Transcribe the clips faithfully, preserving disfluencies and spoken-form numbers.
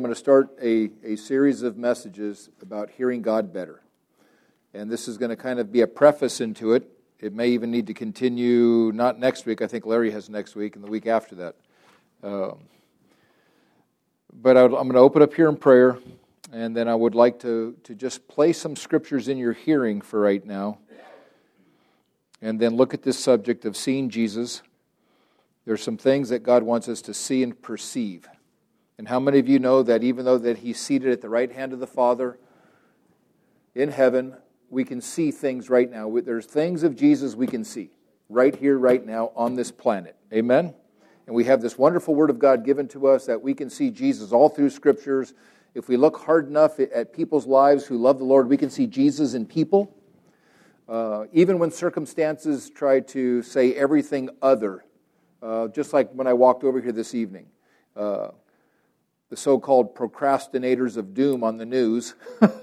I'm going to start a, a series of messages about hearing God better. And this is going to kind of be a preface into it. It may even need to continue, not next week. I think Larry has next week and the week after that. Um, but I, I'm going to open up here in prayer, and then I would like to, to just place some scriptures in your hearing for right now. And then look at this subject of seeing Jesus. There's some things that God wants us to see and perceive. And how many of you know that even though that He's seated at the right hand of the Father in heaven, we can see things right now. There's things of Jesus we can see right here, right now on this planet. Amen? And we have this wonderful Word of God given to us that we can see Jesus all through Scriptures. If we look hard enough at people's lives who love the Lord, we can see Jesus in people. Uh, even when circumstances try to say everything other, uh, just like when I walked over here this evening. Uh, the so-called procrastinators of doom on the news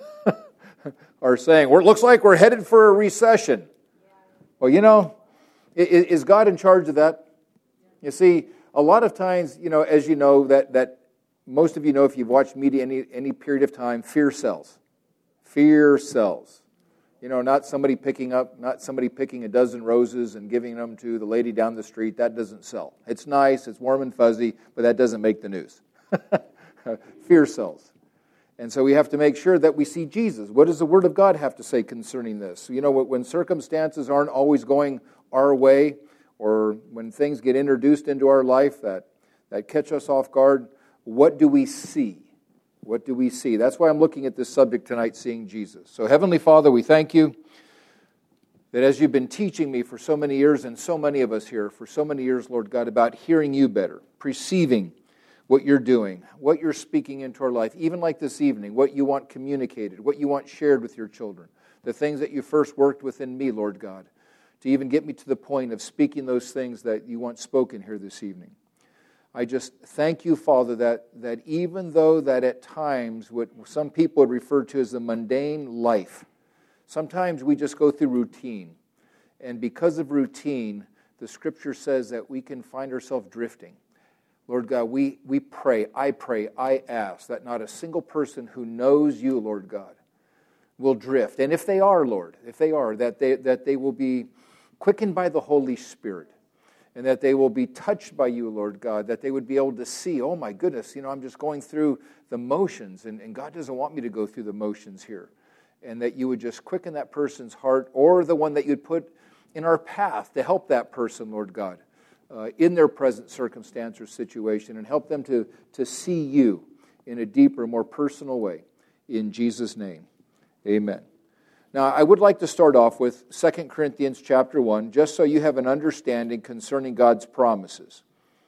are saying, well, it looks like we're headed for a recession. Well, you know, is God in charge of that? You see, a lot of times, you know, as you know, that, that most of you know if you've watched media any, any period of time, fear sells. Fear sells. You know, not somebody picking up, not somebody picking a dozen roses and giving them to the lady down the street. That doesn't sell. It's nice, it's warm and fuzzy, but that doesn't make the news. Fear sells. And so we have to make sure that we see Jesus. What does the Word of God have to say concerning this? You know, when circumstances aren't always going our way, or when things get introduced into our life that, that catch us off guard, what do we see? What do we see? That's why I'm looking at this subject tonight, seeing Jesus. So Heavenly Father, we thank you that as you've been teaching me for so many years, and so many of us here for so many years, Lord God, about hearing you better, perceiving what you're doing, what you're speaking into our life, even like this evening, what you want communicated, what you want shared with your children, the things that you first worked within me, Lord God, to even get me to the point of speaking those things that you want spoken here this evening. I just thank you, Father, that, that even though that at times what some people would refer to as the mundane life, sometimes we just go through routine. And because of routine, the Scripture says that we can find ourselves drifting. Lord God, we, we pray, I pray, I ask that not a single person who knows you, Lord God, will drift. And if they are, Lord, if they are, that they, that they will be quickened by the Holy Spirit, and that they will be touched by you, Lord God, that they would be able to see, oh my goodness, you know, I'm just going through the motions, and, and God doesn't want me to go through the motions here. And that you would just quicken that person's heart, or the one that you'd put in our path to help that person, Lord God, Uh, in their present circumstance or situation, and help them to, to see you in a deeper, more personal way. In Jesus' name, amen. Now, I would like to start off with Second Corinthians chapter one, just so you have an understanding concerning God's promises.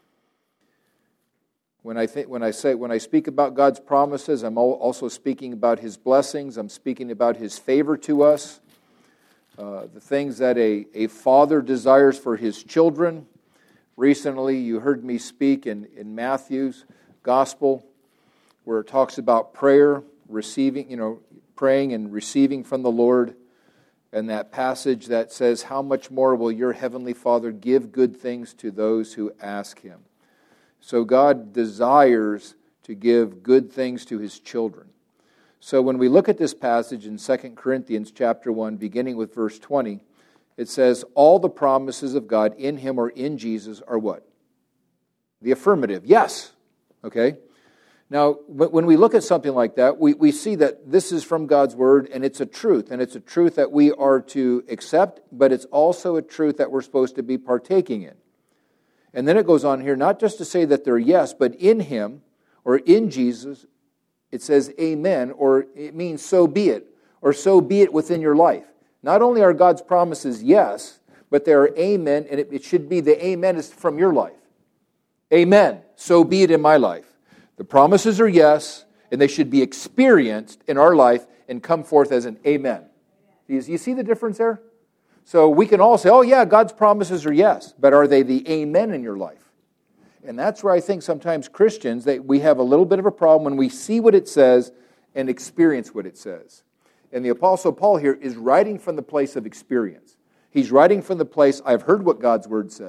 When I think, when I say, when I speak about God's promises, I'm also speaking about His blessings. I'm speaking about His favor to us, uh, the things that a, a father desires for his children. Recently, you heard me speak in, in Matthew's gospel, where it talks about prayer, receiving, you know, praying and receiving from the Lord, and that passage that says, how much more will your heavenly Father give good things to those who ask Him? So God desires to give good things to His children. So when we look at this passage in Second Corinthians chapter one, beginning with verse twenty, it says, all the promises of God in Him or in Jesus are what? The affirmative. Yes. Okay. Now, when we look at something like that, we, we see that this is from God's Word, and it's a truth. And it's a truth that we are to accept, but it's also a truth that we're supposed to be partaking in. And then it goes on here, not just to say that they're yes, but in Him or in Jesus, it says amen, or it means so be it, or so be it within your life. Not only are God's promises yes, but they are amen, and it, it should be the amen is from your life. Amen. So be it in my life. The promises are yes, and they should be experienced in our life and come forth as an amen. You, you see the difference there? So we can all say, oh yeah, God's promises are yes, but are they the amen in your life? And that's where I think sometimes Christians, that we have a little bit of a problem when we see what it says and experience what it says. And the Apostle Paul here is writing from the place of experience. He's writing from the place, I've heard what God's Word said.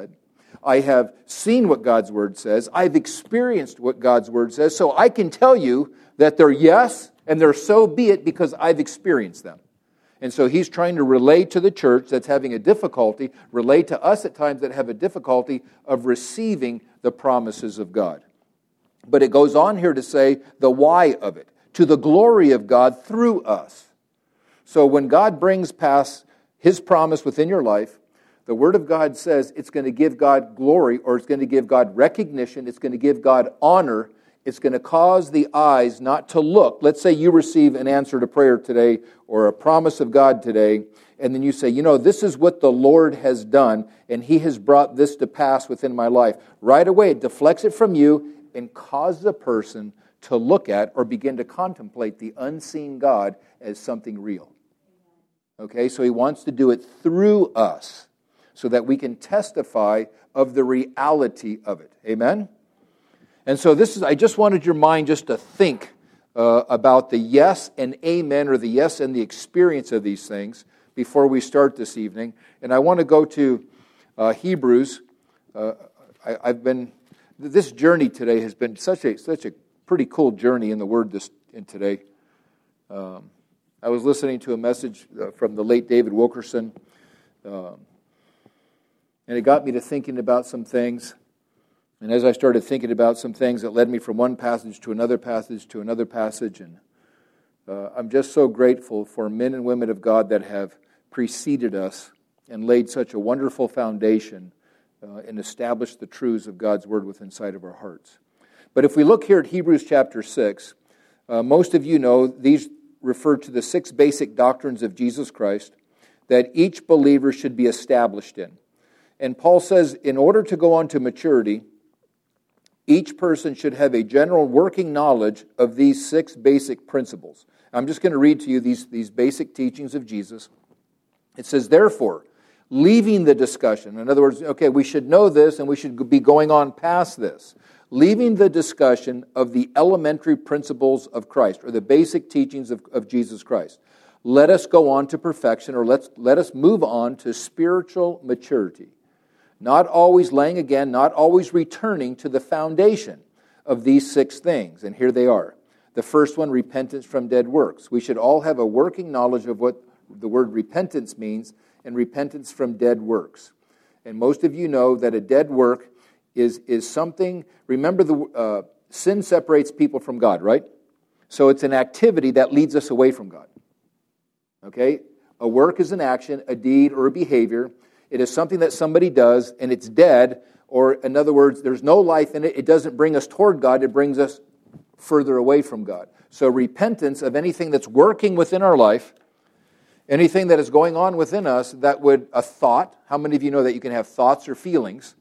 I have seen what God's Word says. I've experienced what God's Word says. So I can tell you that they're yes and they're so be it because I've experienced them. And so he's trying to relate to the church that's having a difficulty, relate to us at times that have a difficulty of receiving the promises of God. But it goes on here to say the why of it, to the glory of God through us. So when God brings past His promise within your life, the Word of God says it's going to give God glory, or it's going to give God recognition, it's going to give God honor, it's going to cause the eyes not to look. Let's say you receive an answer to prayer today or a promise of God today, and then you say, you know, this is what the Lord has done, and He has brought this to pass within my life. Right away, it deflects it from you and causes a person to look at or begin to contemplate the unseen God as something real. Okay, so He wants to do it through us so that we can testify of the reality of it. Amen? And so this is, I just wanted your mind just to think uh, about the yes and amen, or the yes and the experience of these things before we start this evening. And I want to go to uh, Hebrews. Uh, I, I've been, this journey today has been such a such a pretty cool journey in the Word this in today. Um, I was listening to a message uh, from the late David Wilkerson, um, and it got me to thinking about some things. And as I started thinking about some things, it led me from one passage to another passage to another passage. And uh, I'm just so grateful for men and women of God that have preceded us and laid such a wonderful foundation uh, and established the truths of God's Word within inside of our hearts. But if we look here at Hebrews chapter six, uh, most of you know these refer to the six basic doctrines of Jesus Christ that each believer should be established in. And Paul says in order to go on to maturity, each person should have a general working knowledge of these six basic principles. I'm just going to read to you these, these basic teachings of Jesus. It says, therefore, leaving the discussion, in other words, okay, we should know this and we should be going on past this. Leaving the discussion of the elementary principles of Christ, or the basic teachings of, of Jesus Christ. Let us go on to perfection, or let's, let us move on to spiritual maturity. Not always laying again, not always returning to the foundation of these six things. And here they are. The first one, repentance from dead works. We should all have a working knowledge of what the word repentance means, and repentance from dead works. And most of you know that a dead work is, is something, remember the uh, sin separates people from God, right? So it's an activity that leads us away from God. Okay? A work is an action, a deed, or a behavior. It is something that somebody does, and it's dead, or in other words, there's no life in it. It doesn't bring us toward God. It brings us further away from God. So repentance of anything that's working within our life, anything that is going on within us that would, a thought, how many of you know that you can have thoughts or feelings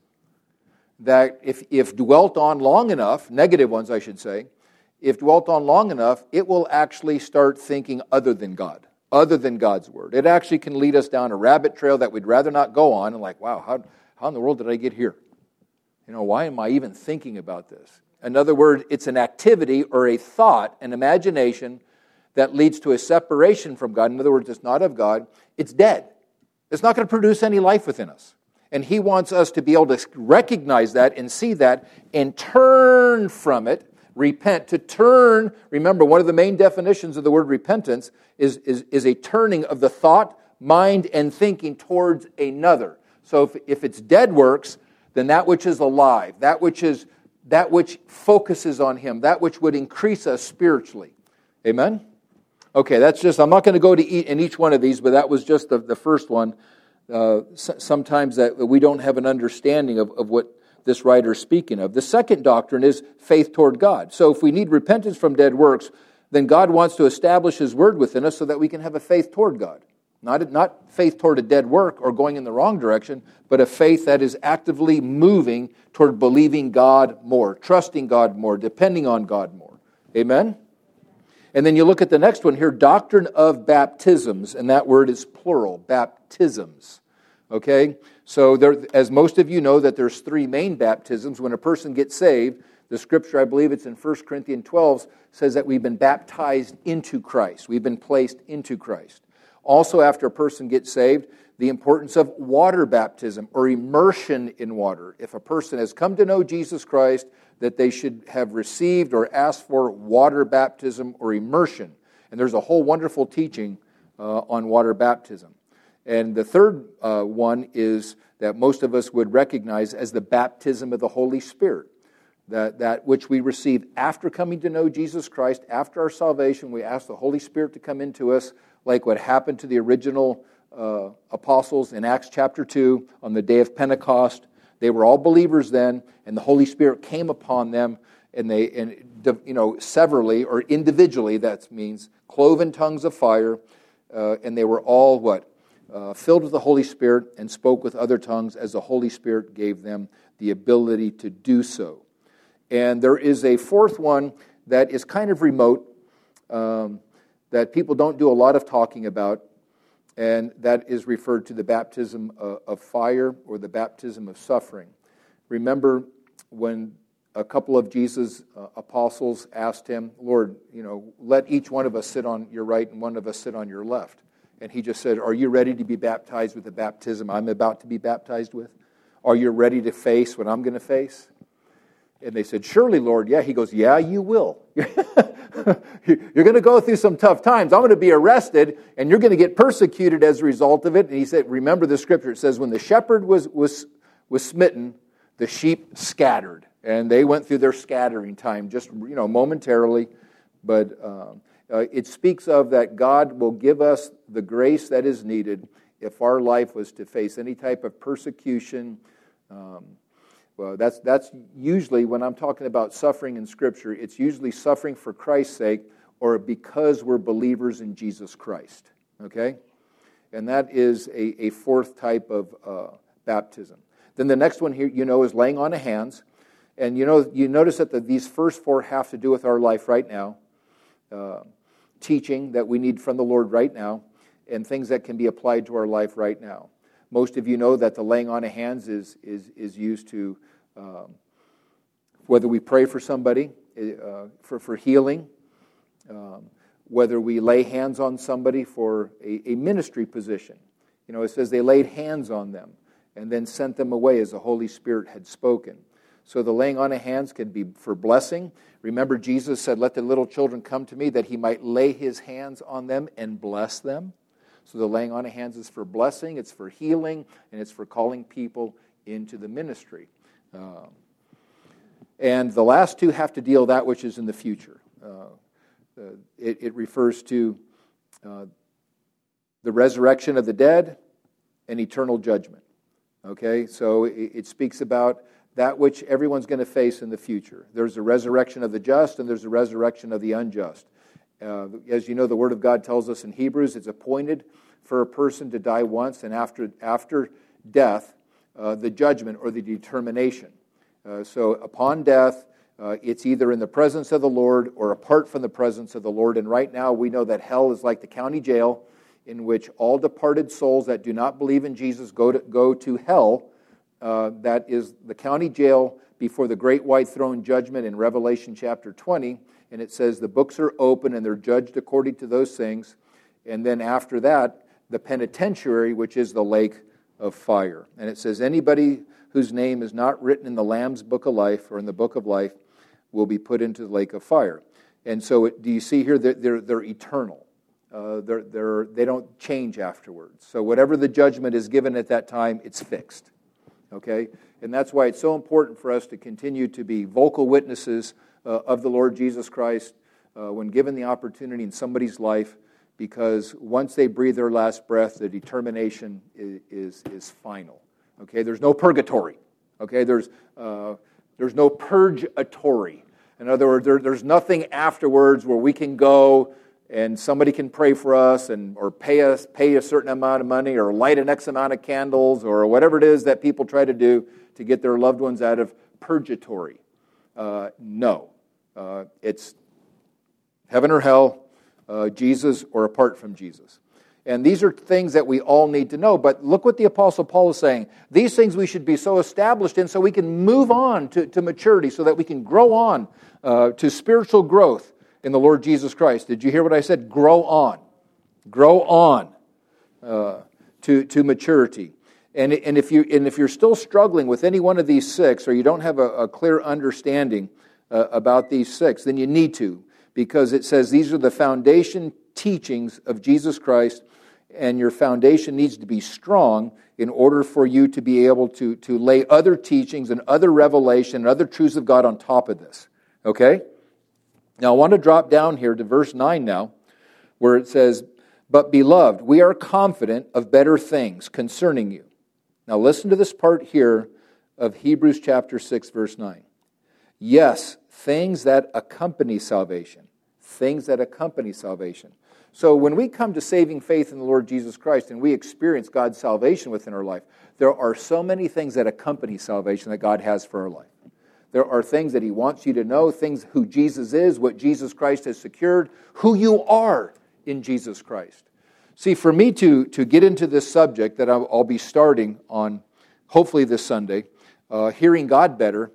that if, if dwelt on long enough, negative ones I should say, if dwelt on long enough, it will actually start thinking other than God. Other than God's Word. It actually can lead us down a rabbit trail that we'd rather not go on, and like, wow, how, how in the world did I get here? You know, why am I even thinking about this? In other words, it's an activity or a thought, an imagination that leads to a separation from God. In other words, it's not of God. It's dead. It's not going to produce any life within us. And He wants us to be able to recognize that and see that and turn from it. Repent, to turn, remember, one of the main definitions of the word repentance is, is, is a turning of the thought, mind, and thinking towards another. So if, if it's dead works, then that which is alive, that which is that which focuses on Him, that which would increase us spiritually. Amen? Okay, that's just, I'm not going to go to eat in each one of these, but that was just the, the first one. Uh, sometimes that we don't have an understanding of, of what this writer is speaking of. The second doctrine is faith toward God. So if we need repentance from dead works, then God wants to establish His Word within us so that we can have a faith toward God. Not, not faith toward a dead work or going in the wrong direction, but a faith that is actively moving toward believing God more, trusting God more, depending on God more. Amen? And then you look at the next one here, doctrine of baptisms, and that word is plural, baptisms. Okay? So there, as most of you know, that there's three main baptisms. When a person gets saved, the scripture, I believe it's in First Corinthians twelve, says that we've been baptized into Christ. We've been placed into Christ. Also, after a person gets saved, the importance of water baptism or immersion in water. If a person has come to know Jesus Christ, that they should have received or asked for water baptism or immersion. And there's a whole wonderful teaching uh, on water baptism. And the third uh, one is that most of us would recognize as the baptism of the Holy Spirit. That, that which we receive after coming to know Jesus Christ, after our salvation, we ask the Holy Spirit to come into us, like what happened to the original uh, apostles in Acts chapter two on the day of Pentecost. They were all believers then, and the Holy Spirit came upon them, and they, and you know, severally or individually, that means cloven tongues of fire, uh, and they were all what? Uh, filled with the Holy Spirit and spoke with other tongues as the Holy Spirit gave them the ability to do so. And there is a fourth one that is kind of remote, um, that people don't do a lot of talking about, and that is referred to the baptism of, of fire or the baptism of suffering. Remember when a couple of Jesus' uh, apostles asked him, Lord, you know, let each one of us sit on your right and one of us sit on your left. And he just said, are you ready to be baptized with the baptism I'm about to be baptized with? Are you ready to face what I'm going to face? And they said, surely, Lord. Yeah, he goes, yeah, you will. You're going to go through some tough times. I'm going to be arrested, and you're going to get persecuted as a result of it. And he said, remember the scripture. It says, when the shepherd was was was smitten, the sheep scattered. And they went through their scattering time just, you know, momentarily. But um, uh, it speaks of that God will give us the grace that is needed if our life was to face any type of persecution. Um, well, that's that's usually, when I'm talking about suffering in Scripture, it's usually suffering for Christ's sake or because we're believers in Jesus Christ. Okay? And that is a, a fourth type of uh, baptism. Then the next one here, you know, is laying on of hands. And you know, you notice that the, these first four have to do with our life right now. Uh, teaching that we need from the Lord right now, and things that can be applied to our life right now. Most of you know that the laying on of hands is is is used to, um, whether we pray for somebody, uh, for, for healing, um, whether we lay hands on somebody for a, a ministry position. You know, it says they laid hands on them and then sent them away as the Holy Spirit had spoken. So the laying on of hands can be for blessing. Remember, Jesus said, let the little children come to me that he might lay his hands on them and bless them. So the laying on of hands is for blessing, it's for healing, and it's for calling people into the ministry. Um, and the last two have to deal with that which is in the future. Uh, uh, it, it refers to uh, the resurrection of the dead and eternal judgment. Okay, so it, it speaks about that which everyone's going to face in the future. There's a resurrection of the just and there's a resurrection of the unjust. Uh, as you know, the Word of God tells us in Hebrews, it's appointed for a person to die once, and after after death, uh, the judgment or the determination. Uh, so upon death, uh, it's either in the presence of the Lord or apart from the presence of the Lord. And right now we know that hell is like the county jail in which all departed souls that do not believe in Jesus go to, go to hell. Uh, that is the county jail before the great white throne judgment in Revelation chapter twenty. And it says the books are open and they're judged according to those things. And then after that, the penitentiary, which is the lake of fire. And it says anybody whose name is not written in the Lamb's book of life or in the book of life will be put into the lake of fire. And so it, do you see here that they're, they're eternal? Uh, they're, they're, they don't change afterwards. So whatever the judgment is given at that time, it's fixed. Okay? And that's why it's so important for us to continue to be vocal witnesses uh, of the Lord Jesus Christ uh, when given the opportunity in somebody's life, because once they breathe their last breath, the determination is, is, is final. Okay? There's no purgatory. Okay? There's, uh, there's no purgatory. In other words, there, there's nothing afterwards where we can go and somebody can pray for us and or pay us pay a certain amount of money or light an X amount of candles or whatever it is that people try to do to get their loved ones out of purgatory. Uh, no. Uh, it's heaven or hell, uh, Jesus or apart from Jesus. And these are things that we all need to know. But look what the Apostle Paul is saying. These things we should be so established in so we can move on to, to maturity, so that we can grow on uh, to spiritual growth in the Lord Jesus Christ. Did you hear what I said? Grow on. Grow on. Uh, to, to maturity. And, and, if you, and if you're still struggling with any one of these six, or you don't have a, a clear understanding uh, about these six, then you need to, because it says these are the foundation teachings of Jesus Christ, and your foundation needs to be strong in order for you to be able to, to lay other teachings and other revelation and other truths of God on top of this. Okay? Now I want to drop down here to verse nine now, where it says, "But beloved, we are confident of better things concerning you." Now listen to this part here of Hebrews chapter six, verse nine. "Yes, things that accompany salvation." Things that accompany salvation. So when we come to saving faith in the Lord Jesus Christ and we experience God's salvation within our life, there are so many things that accompany salvation that God has for our life. There are things that He wants you to know, things who Jesus is, what Jesus Christ has secured, who you are in Jesus Christ. See, for me to, to get into this subject that I'll, I'll be starting on, hopefully this Sunday, uh, hearing God better,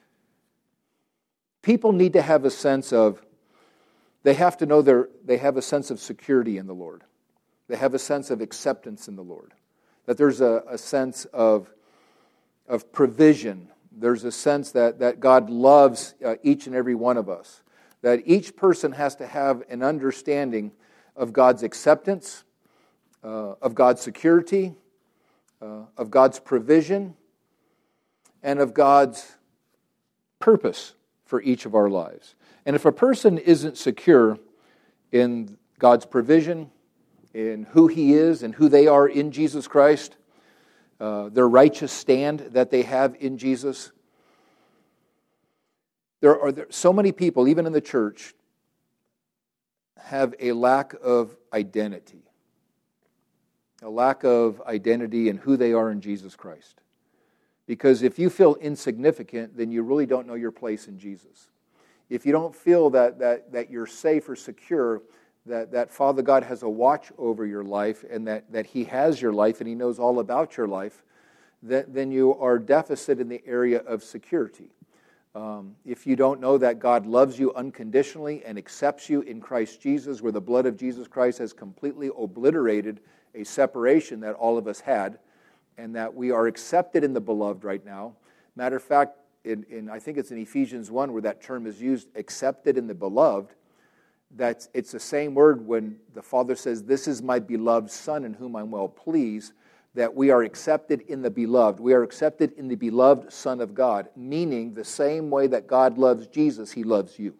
people need to have a sense of, they have to know they're, they have a sense of security in the Lord. They have a sense of acceptance in the Lord. That there's a, a sense of, of provision. There's a sense that, that God loves uh, each and every one of us. That each person has to have an understanding of God's acceptance, uh, of God's security, uh, of God's provision, and of God's purpose for each of our lives. And if a person isn't secure in God's provision, in who He is and who they are in Jesus Christ, uh, their righteous stand that they have in Jesus, there are there, so many people, even in the church, have a lack of identity. A lack of identity in who they are in Jesus Christ. Because if you feel insignificant, then you really don't know your place in Jesus. If you don't feel that that that you're safe or secure, that, that Father God has a watch over your life and that, that He has your life and He knows all about your life, that, then you are deficit in the area of security. Um, if you don't know that God loves you unconditionally and accepts you in Christ Jesus, where the blood of Jesus Christ has completely obliterated a separation that all of us had, and that we are accepted in the beloved right now. Matter of fact, in, in I think it's in Ephesians one where that term is used, accepted in the beloved. That's, it's the same word when the Father says, "This is my beloved Son in whom I'm well pleased," that we are accepted in the beloved. We are accepted in the beloved Son of God, meaning the same way that God loves Jesus, He loves you.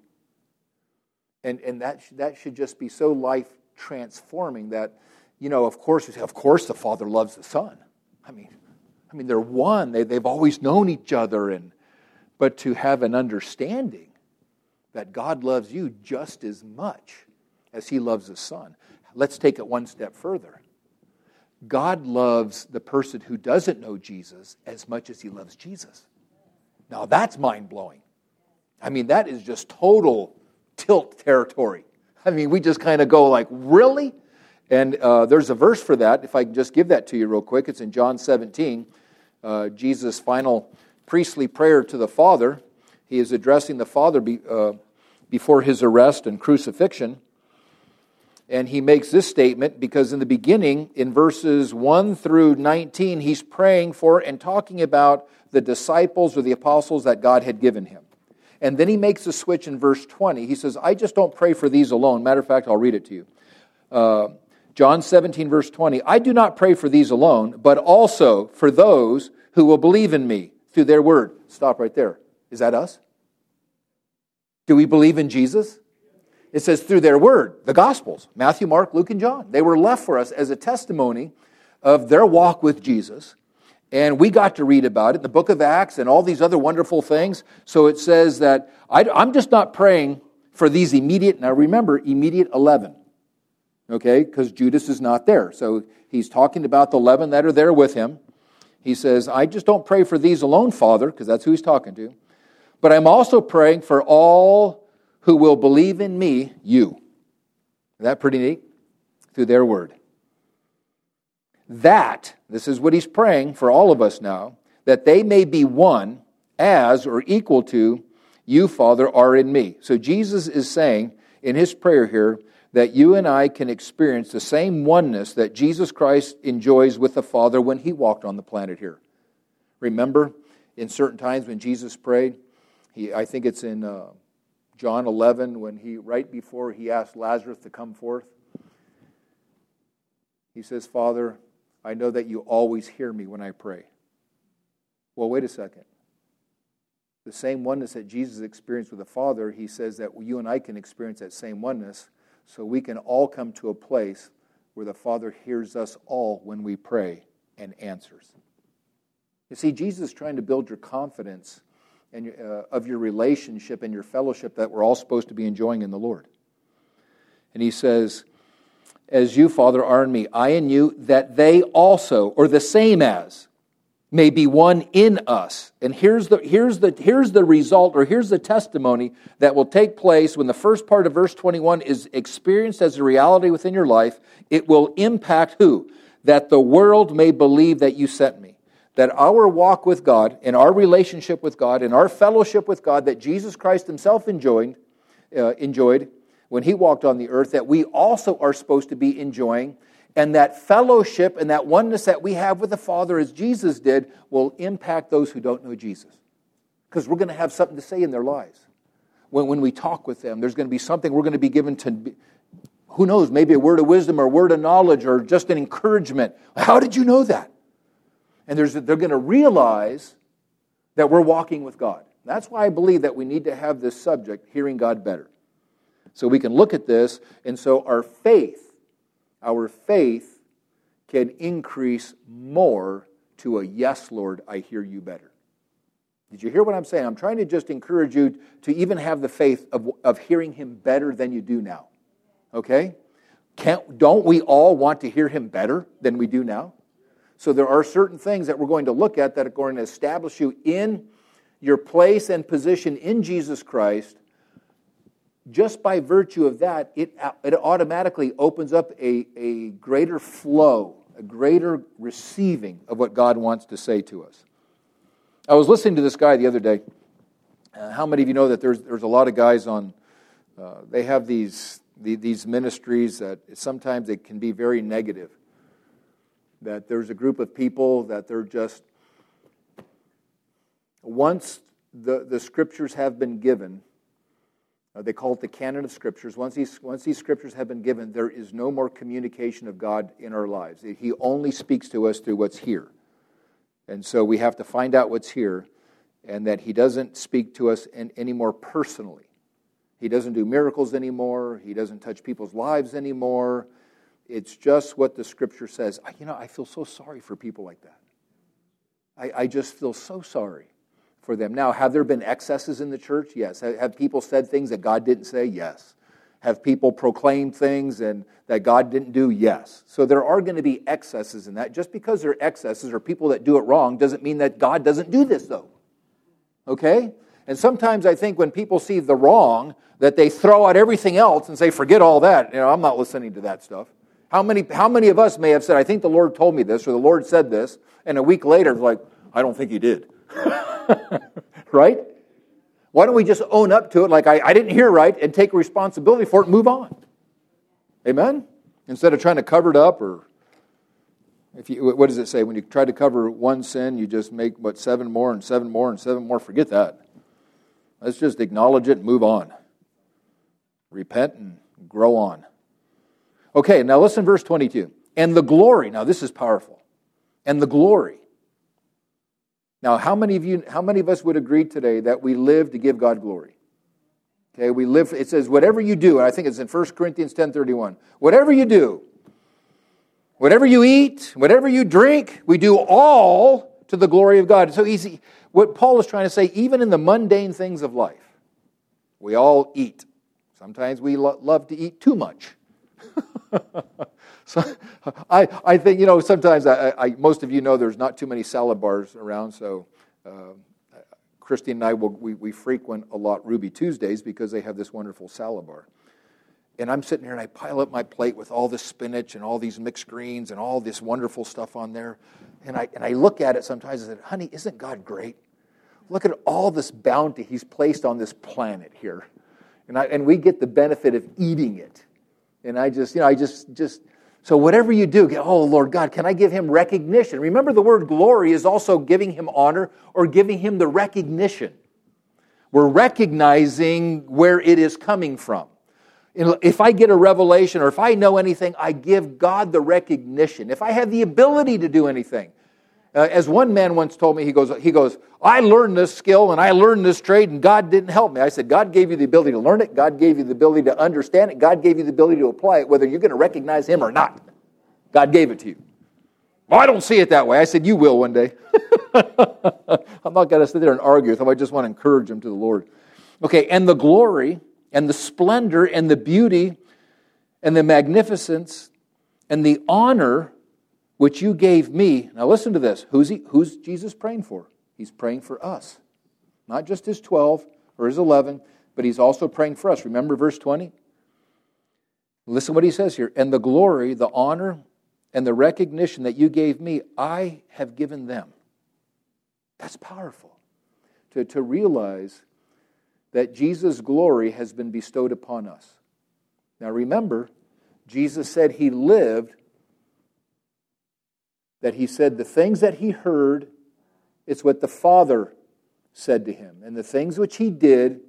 And, and that, that should just be so life-transforming that, you know, of course, you say, of course the Father loves the Son. I mean, I mean, they're one. They, they've always known each other. And but to have an understanding that God loves you just as much as He loves the Son. Let's take it one step further. God loves the person who doesn't know Jesus as much as He loves Jesus. Now that's mind-blowing. I mean, that is just total tilt territory. I mean, we just kind of go like, really? And uh, there's a verse for that, if I can just give that to you real quick. It's in John seventeen, uh, Jesus' final priestly prayer to the Father. He is addressing the Father be, uh, before His arrest and crucifixion. And He makes this statement because in the beginning, in verses one through nineteen, He's praying for and talking about the disciples or the apostles that God had given Him. And then He makes a switch in verse twenty. He says, I just don't pray for these alone. Matter of fact, I'll read it to you. Uh, John seventeen, verse twenty, I do not pray for these alone, but also for those who will believe in me through their word. Stop right there. Is that us? Do we believe in Jesus? It says through their word, the Gospels, Matthew, Mark, Luke, and John. They were left for us as a testimony of their walk with Jesus. And we got to read about it in the book of Acts and all these other wonderful things. So it says that I, I'm just not praying for these immediate, now remember, immediate eleven. Okay, because Judas is not there. So he's talking about the eleven that are there with him. He says, I just don't pray for these alone, Father, because that's who he's talking to. But I'm also praying for all who will believe in me, you. Isn't that pretty neat? Through their word. That, this is what he's praying for all of us now, that they may be one as or equal to you, Father, are in me. So Jesus is saying in his prayer here that you and I can experience the same oneness that Jesus Christ enjoys with the Father when He walked on the planet here. Remember, in certain times when Jesus prayed, he, I think it's in uh, John eleven, when he, right before he asked Lazarus to come forth, he says, Father, I know that you always hear me when I pray. Well, wait a second. The same oneness that Jesus experienced with the Father, he says that you and I can experience that same oneness, so we can all come to a place where the Father hears us all when we pray and answers. You see, Jesus is trying to build your confidence and uh, of your relationship and your fellowship that we're all supposed to be enjoying in the Lord. And he says, as you, Father, are in me, I in you, that they also, or the same as, may be one in us. And here's the, here's the, here's the result, or here's the testimony that will take place when the first part of verse twenty-one is experienced as a reality within your life. It will impact who? That the world may believe that you sent me. That our walk with God, in our relationship with God, in our fellowship with God that Jesus Christ Himself enjoyed, uh, enjoyed when He walked on the earth, that we also are supposed to be enjoying. And that fellowship and that oneness that we have with the Father as Jesus did will impact those who don't know Jesus. Because we're going to have something to say in their lives. When, when we talk with them, there's going to be something we're going to be given to, who knows, maybe a word of wisdom or a word of knowledge or just an encouragement. How did you know that? And there's, they're going to realize that we're walking with God. That's why I believe that we need to have this subject, hearing God better. So we can look at this, and so our faith, our faith can increase more to a yes, Lord, I hear you better. Did you hear what I'm saying? I'm trying to just encourage you to even have the faith of, of hearing Him better than you do now. Okay? Can't, don't we all want to hear Him better than we do now? So there are certain things that we're going to look at that are going to establish you in your place and position in Jesus Christ. Just by virtue of that, it, it automatically opens up a, a greater flow, a greater receiving of what God wants to say to us. I was listening to this guy the other day. Uh, how many of you know that there's there's a lot of guys on, uh, they have these, the, these ministries that sometimes they can be very negative. That there's a group of people that they're just, once the, the scriptures have been given, uh, they call it the canon of scriptures, once these, once these scriptures have been given, there is no more communication of God in our lives. He only speaks to us through what's here. And so we have to find out what's here, and that He doesn't speak to us in, anymore personally. He doesn't do miracles anymore. He doesn't touch people's lives anymore. It's just what the Scripture says. You know, I feel so sorry for people like that. I, I just feel so sorry for them. Now, have there been excesses in the church? Yes. Have, have people said things that God didn't say? Yes. Have people proclaimed things and that God didn't do? Yes. So there are going to be excesses in that. Just because there are excesses or people that do it wrong doesn't mean that God doesn't do this, though. Okay? And sometimes I think when people see the wrong, that they throw out everything else and say, forget all that. You know, I'm not listening to that stuff. How many how many of us may have said, I think the Lord told me this, or the Lord said this, and a week later, it's like, I don't think He did. Right? Why don't we just own up to it like, I, I didn't hear right, and take responsibility for it and move on? Amen? Instead of trying to cover it up, or if you, what does it say? When you try to cover one sin, you just make, what, seven more and seven more and seven more. Forget that. Let's just acknowledge it and move on. Repent and grow on. Okay, now listen to verse twenty-two. And the glory, now this is powerful. And the glory. Now, how many of you, how many of us would agree today that we live to give God glory? Okay, we live, it says, whatever you do, and I think it's in First Corinthians ten thirty-one, whatever you do, whatever you eat, whatever you drink, we do all to the glory of God. So easy. What Paul is trying to say, even in the mundane things of life, we all eat. Sometimes we lo- love to eat too much. So I, I think, you know, sometimes I, I, most of you know there's not too many salad bars around, so uh, Christy and I, will, we, we frequent a lot Ruby Tuesdays because they have this wonderful salad bar. And I'm sitting here and I pile up my plate with all this spinach and all these mixed greens and all this wonderful stuff on there. And I, and I look at it sometimes and I said, honey, isn't God great? Look at all this bounty He's placed on this planet here. And, I, and we get the benefit of eating it. And I just, you know, I just, just, so whatever you do, oh, Lord God, can I give him recognition? Remember, the word glory is also giving him honor or giving him the recognition. We're recognizing where it is coming from. You know, if I get a revelation or if I know anything, I give God the recognition. If I have the ability to do anything. Uh, as one man once told me, he goes, he goes, I learned this skill and I learned this trade and God didn't help me. I said, God gave you the ability to learn it. God gave you the ability to understand it. God gave you the ability to apply it, whether you're going to recognize him or not. God gave it to you. Well, I don't see it that way. I said, you will one day. I'm not going to sit there and argue with him. I just want to encourage him to the Lord. Okay, and the glory and the splendor and the beauty and the magnificence and the honor which you gave me. Now listen to this. Who's he, who's Jesus praying for? He's praying for us. Not just his twelve or his eleven, but he's also praying for us. Remember verse twenty? Listen what he says here. And the glory, the honor, and the recognition that you gave me, I have given them. That's powerful. To, to realize that Jesus' glory has been bestowed upon us. Now remember, Jesus said he lived, that he said the things that he heard, it's what the Father said to him. And the things which he did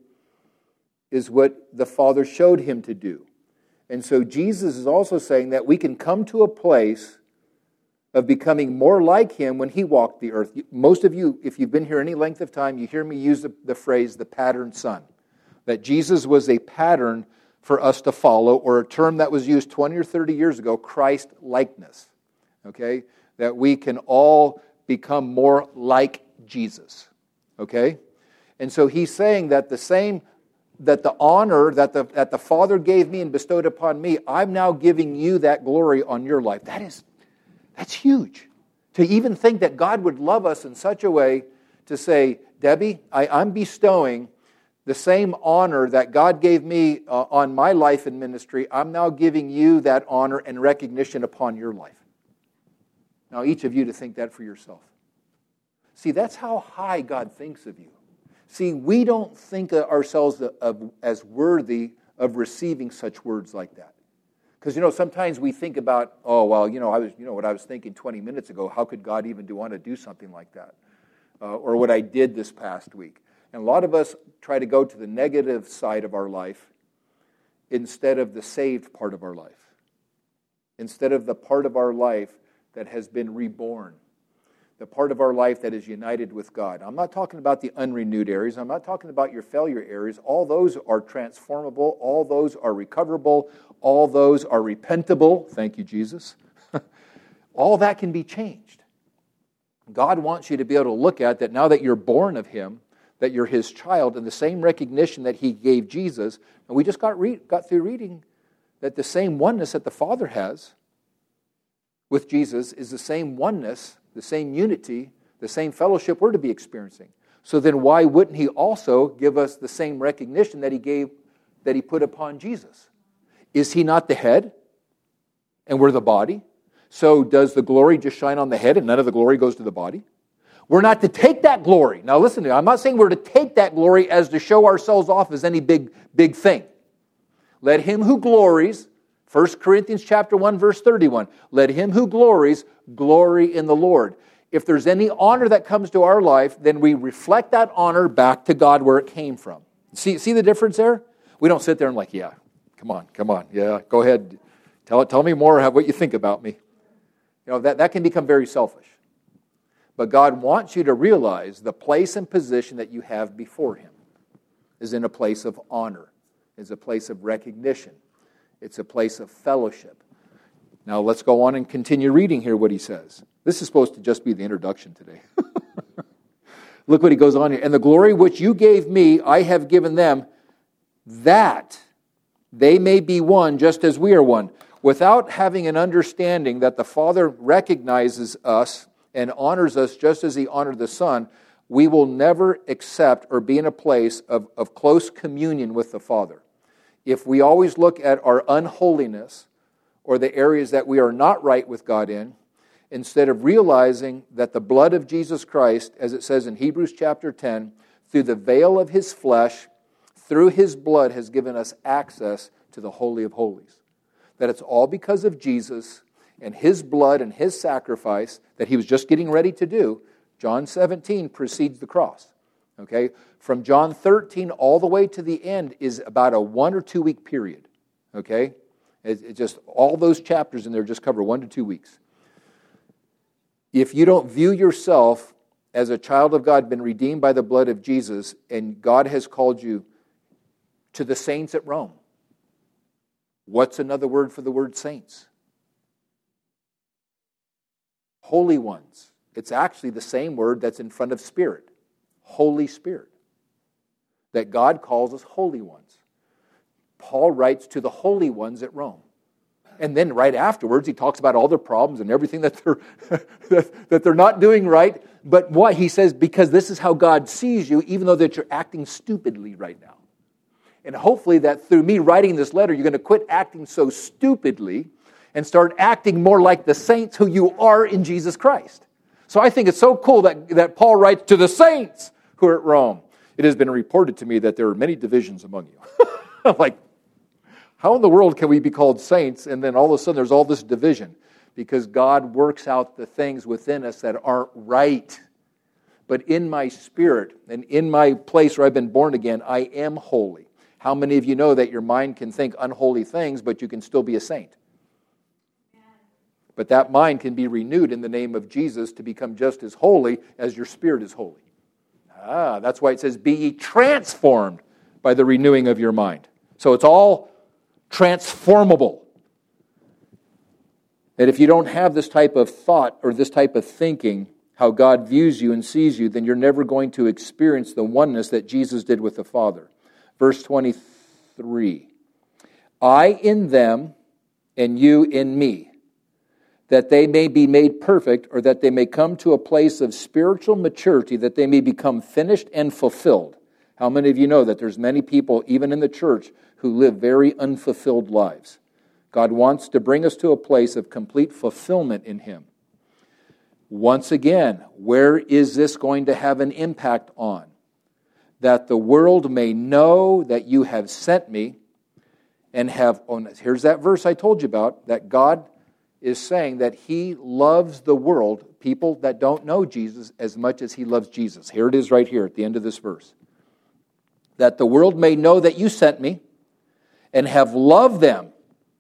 is what the Father showed him to do. And so Jesus is also saying that we can come to a place of becoming more like him when he walked the earth. Most of you, if you've been here any length of time, you hear me use the, the phrase, the pattern son. That Jesus was a pattern for us to follow, or a term that was used twenty or thirty years ago, Christ-likeness. Okay? That we can all become more like Jesus. Okay? And so he's saying that the same, that the honor that the, that the Father gave me and bestowed upon me, I'm now giving you that glory on your life. That is, that's huge. To even think that God would love us in such a way to say, Debbie, I, I'm bestowing the same honor that God gave me uh, on my life and ministry, I'm now giving you that honor and recognition upon your life. Now, each of you to think that for yourself. See, that's how high God thinks of you. See, we don't think of ourselves of, as worthy of receiving such words like that. Because, you know, sometimes we think about, oh, well, you know, I was, you know, what I was thinking twenty minutes ago, how could God even do, want to do something like that? Uh, or what I did this past week. And a lot of us try to go to the negative side of our life instead of the saved part of our life. Instead of the part of our life that has been reborn. The part of our life that is united with God. I'm not talking about the unrenewed areas. I'm not talking about your failure areas. All those are transformable. All those are recoverable. All those are repentable. Thank you, Jesus. All that can be changed. God wants you to be able to look at that now that you're born of him, that you're his child, and the same recognition that he gave Jesus. And we just got, re- got through reading that the same oneness that the Father has with Jesus is the same oneness, the same unity, the same fellowship we're to be experiencing. So then why wouldn't he also give us the same recognition that he gave, that he put upon Jesus? Is he not the head? And we're the body? So does the glory just shine on the head and none of the glory goes to the body? We're not to take that glory. Now listen to me. I'm not saying we're to take that glory as to show ourselves off as any big, big thing. Let him who glories, First Corinthians chapter one, verse thirty-one, let him who glories, glory in the Lord. If there's any honor that comes to our life, then we reflect that honor back to God where it came from. See, see the difference there? We don't sit there and like, yeah, come on, come on, yeah, go ahead. Tell, tell me more what you think about me. You know, that, that can become very selfish. But God wants you to realize the place and position that you have before him is in a place of honor, is a place of recognition. It's a place of fellowship. Now let's go on and continue reading here what he says. This is supposed to just be the introduction today. Look what he goes on here. And the glory which you gave me, I have given them, that they may be one just as we are one. Without having an understanding that the Father recognizes us and honors us just as he honored the Son, we will never accept or be in a place of, of close communion with the Father. If we always look at our unholiness or the areas that we are not right with God in, instead of realizing that the blood of Jesus Christ, as it says in Hebrews chapter ten, through the veil of his flesh, through his blood has given us access to the Holy of Holies. that it's all because of Jesus and His blood and His sacrifice that He was just getting ready to do, John seventeen precedes the cross. Okay? From John thirteen all the way to the end is about a one or two week period. Okay? It, it just, all those chapters in there just cover one to two weeks. If you don't view yourself as a child of God, been redeemed by the blood of Jesus, and God has called you to the saints at Rome, what's another word for the word saints? Holy ones. It's actually the same word that's in front of Spirit. Holy Spirit. That God calls us holy ones. Paul writes to the holy ones at Rome. And then right afterwards, he talks about all their problems and everything that they're, that they're not doing right. But what he says, because this is how God sees you, even though that you're acting stupidly right now. And hopefully that through me writing this letter, you're going to quit acting so stupidly and start acting more like the saints who you are in Jesus Christ. So I think it's so cool that, that Paul writes to the saints who are at Rome. It has been reported to me that there are many divisions among you. I'm like, how in the world can we be called saints and then all of a sudden there's all this division? Because God works out the things within us that aren't right. But in my spirit and in my place where I've been born again, I am holy. How many of you know that your mind can think unholy things, but you can still be a saint? But that mind can be renewed in the name of Jesus to become just as holy as your spirit is holy. Ah, that's why it says, be ye transformed by the renewing of your mind. So it's all transformable. And if you don't have this type of thought or this type of thinking, how God views you and sees you, then you're never going to experience the oneness that Jesus did with the Father. Verse twenty-three, I in them and you in me, that they may be made perfect, or that they may come to a place of spiritual maturity, that they may become finished and fulfilled. How many of you know that there's many people, even in the church, who live very unfulfilled lives? God wants to bring us to a place of complete fulfillment in Him. Once again, where is this going to have an impact on? That the world may know that you have sent me and have, oh, here's that verse I told you about, that God is saying that He loves the world, people that don't know Jesus, as much as He loves Jesus. Here it is right here at the end of this verse. That the world may know that you sent me and have loved them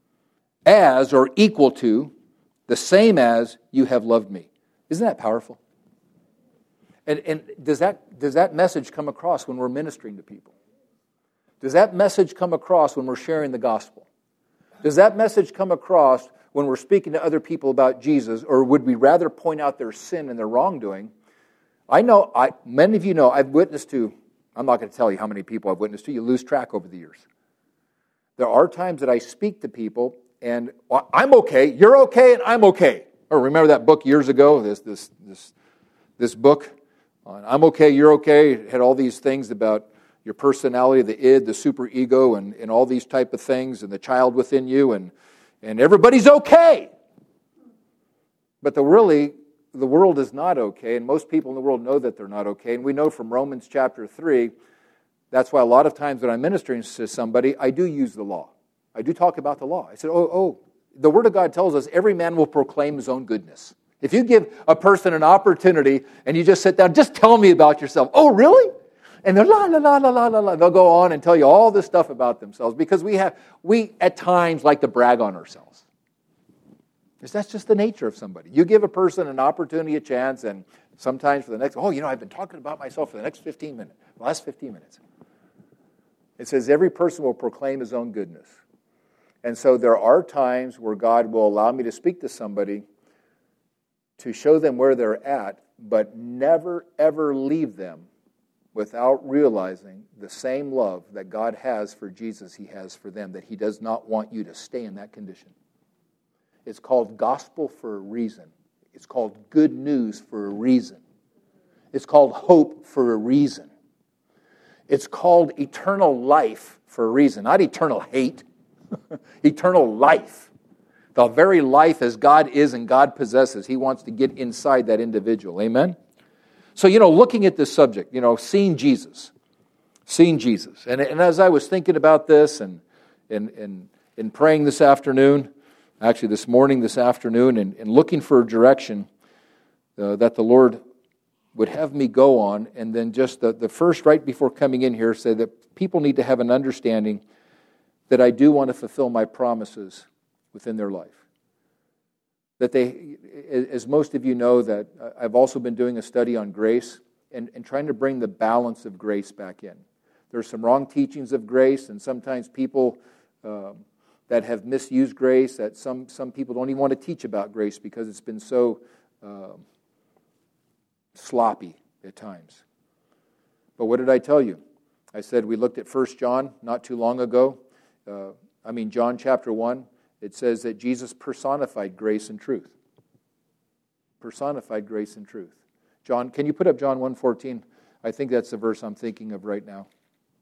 as or equal to, the same as you have loved me. Isn't that powerful? And, and does that, does that message come across when we're ministering to people? Does that message come across when we're sharing the gospel? Does that message come across when we're speaking to other people about Jesus, or would we rather point out their sin and their wrongdoing? I know, I, many of you know, I've witnessed to, I'm not going to tell you how many people I've witnessed to, you lose track over the years. There are times that I speak to people, and well, I'm okay, you're okay, and I'm okay. Or remember that book years ago, this this this this book on I'm okay, you're okay. It had all these things about your personality, the id, the superego, and, and all these type of things, and the child within you, and and everybody's okay. But the really, the world is not okay, and most people in the world know that they're not okay. And we know from Romans chapter three, that's why a lot of times when I'm ministering to somebody, I do use the law. I do talk about the law. I said, oh, oh, the Word of God tells us every man will proclaim his own goodness. If you give a person an opportunity and you just sit down, just tell me about yourself. Oh, really? And they're la, la, la, la, la, la, la. They'll go on and tell you all this stuff about themselves because we have, we at times like to brag on ourselves. Because that's just the nature of somebody. You give a person an opportunity, a chance, and sometimes for the next, oh, you know, I've been talking about myself for the next fifteen minutes, the last fifteen minutes. It says every person will proclaim his own goodness. And so there are times where God will allow me to speak to somebody to show them where they're at, but never, ever leave them without realizing the same love that God has for Jesus He has for them, that He does not want you to stay in that condition. It's called gospel for a reason. It's called good news for a reason. It's called hope for a reason. It's called eternal life for a reason, not eternal hate. Eternal life. The very life as God is and God possesses. He wants to get inside that individual. Amen? So, you know, looking at this subject, you know, seeing Jesus. Seeing Jesus. And, and as I was thinking about this and, and, and, in praying this afternoon, actually this morning, this afternoon, and, and looking for direction uh, that the Lord would have me go on, and then just the, the first, right before coming in here, said that people need to have an understanding that I do want to fulfill my promises within their life. That they, as most of you know, that I've also been doing a study on grace and, and trying to bring the balance of grace back in. There's some wrong teachings of grace, and sometimes people um, that have misused grace, that some, some people don't even want to teach about grace because it's been so um, sloppy at times. But what did I tell you? I said we looked at First John not too long ago. Uh, I mean, John chapter one. It says that Jesus personified grace and truth. Personified grace and truth. John, can you put up John one fourteen? I think that's the verse I'm thinking of right now.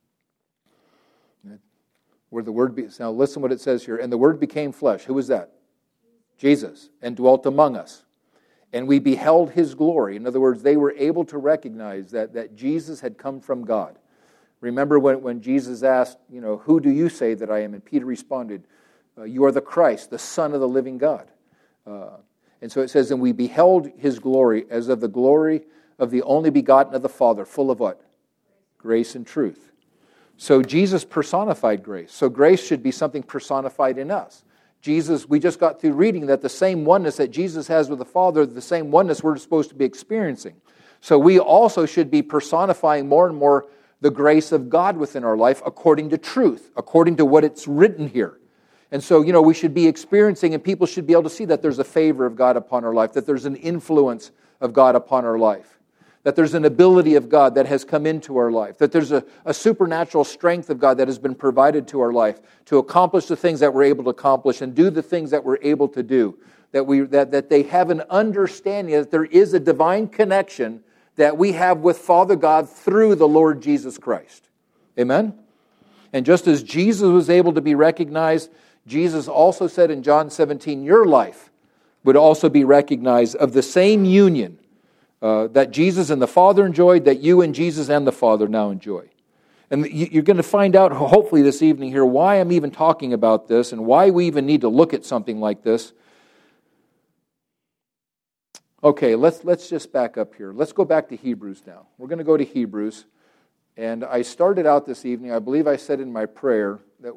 Where the Word be, now listen what it says here. And the Word became flesh. Who was that? Jesus. And dwelt among us. And we beheld His glory. In other words, they were able to recognize that, that Jesus had come from God. Remember when, when Jesus asked, you know, who do you say that I am? And Peter responded, Uh, you are the Christ, the Son of the living God. Uh, and so it says, and we beheld His glory as of the glory of the only begotten of the Father, full of what? Grace and truth. So Jesus personified grace. So grace should be something personified in us. Jesus, we just got through reading that the same oneness that Jesus has with the Father, the same oneness we're supposed to be experiencing. So we also should be personifying more and more the grace of God within our life according to truth, according to what it's written here. And so, you know, we should be experiencing, and people should be able to see that there's a favor of God upon our life, that there's an influence of God upon our life, that there's an ability of God that has come into our life, that there's a, a supernatural strength of God that has been provided to our life to accomplish the things that we're able to accomplish and do the things that we're able to do, that we that, that they have an understanding that there is a divine connection that we have with Father God through the Lord Jesus Christ. Amen? And just as Jesus was able to be recognized, Jesus also said in John seventeen, your life would also be recognized of the same union uh, that Jesus and the Father enjoyed, that you and Jesus and the Father now enjoy. And you're going to find out, hopefully this evening here, why I'm even talking about this and why we even need to look at something like this. Okay, let's, let's just back up here. Let's go back to Hebrews now. We're going to go to Hebrews. And I started out this evening, I believe I said in my prayer, that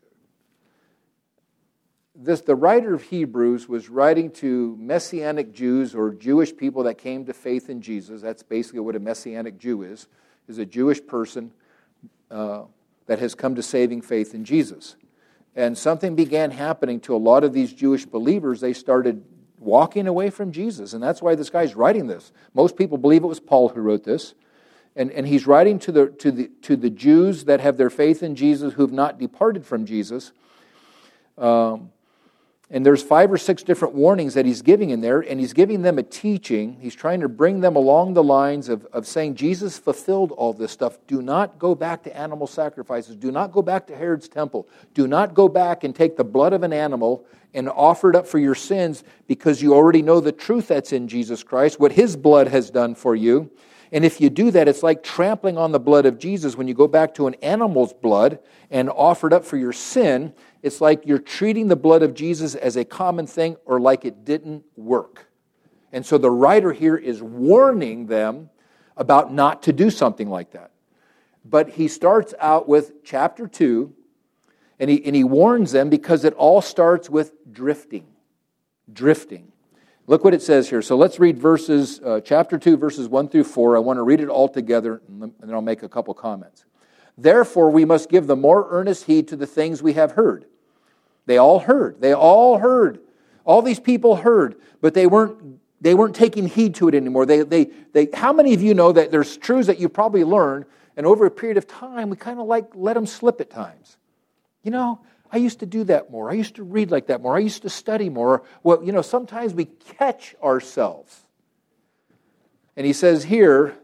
This, the writer of Hebrews was writing to Messianic Jews or Jewish people that came to faith in Jesus. That's basically what a Messianic Jew is, is a Jewish person uh, that has come to saving faith in Jesus. And something began happening to a lot of these Jewish believers. They started walking away from Jesus, and that's why this guy's writing this. Most people believe it was Paul who wrote this. And, and he's writing to the, to, the, to the Jews that have their faith in Jesus who have not departed from Jesus. Um... And there's five or six different warnings that he's giving in there, and he's giving them a teaching. He's trying to bring them along the lines of, of saying Jesus fulfilled all this stuff. Do not go back to animal sacrifices. Do not go back to Herod's temple. Do not go back and take the blood of an animal and offer it up for your sins, because you already know the truth that's in Jesus Christ, what His blood has done for you. And if you do that, it's like trampling on the blood of Jesus. When you go back to an animal's blood and offer it up for your sin, it's like you're treating the blood of Jesus as a common thing or like it didn't work. And so the writer here is warning them about not to do something like that. But he starts out with chapter two, and he, and he warns them because it all starts with drifting. Drifting. Look what it says here. So let's read verses, uh, chapter two, verses one through four. I want to read it all together, and then I'll make a couple comments. Therefore, we must give the more earnest heed to the things we have heard. They all heard. They all heard. All these people heard, but they weren't they weren't taking heed to it anymore. They they they. How many of you know that there's truths that you probably learned, and over a period of time, we kind of like let them slip at times? You know, I used to do that more. I used to read like that more. I used to study more. Well, you know, sometimes we catch ourselves. And he says here,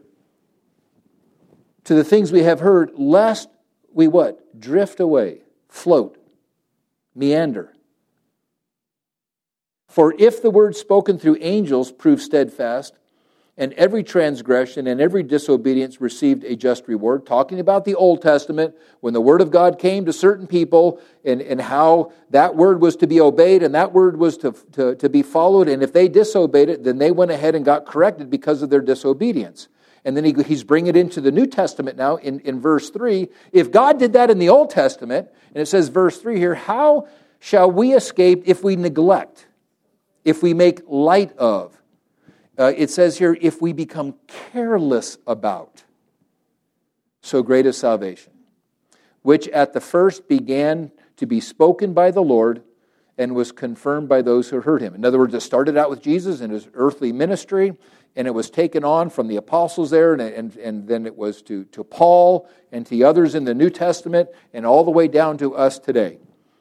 to the things we have heard, lest we what? Drift away, float, meander. For if the word spoken through angels proved steadfast, and every transgression and every disobedience received a just reward. Talking about the Old Testament, when the Word of God came to certain people, and, and how that Word was to be obeyed, and that Word was to, to, to be followed, and if they disobeyed it, then they went ahead and got corrected because of their disobedience. And then he, he's bringing it into the New Testament now in, in verse three. If God did that in the Old Testament, and it says verse three here, how shall we escape if we neglect, if we make light of? Uh, it says here, if we become careless about so great a salvation, which at the first began to be spoken by the Lord and was confirmed by those who heard him. In other words, it started out with Jesus and his earthly ministry, and it was taken on from the apostles there, and, and, and then it was to, to Paul and to others in the New Testament, and all the way down to us today.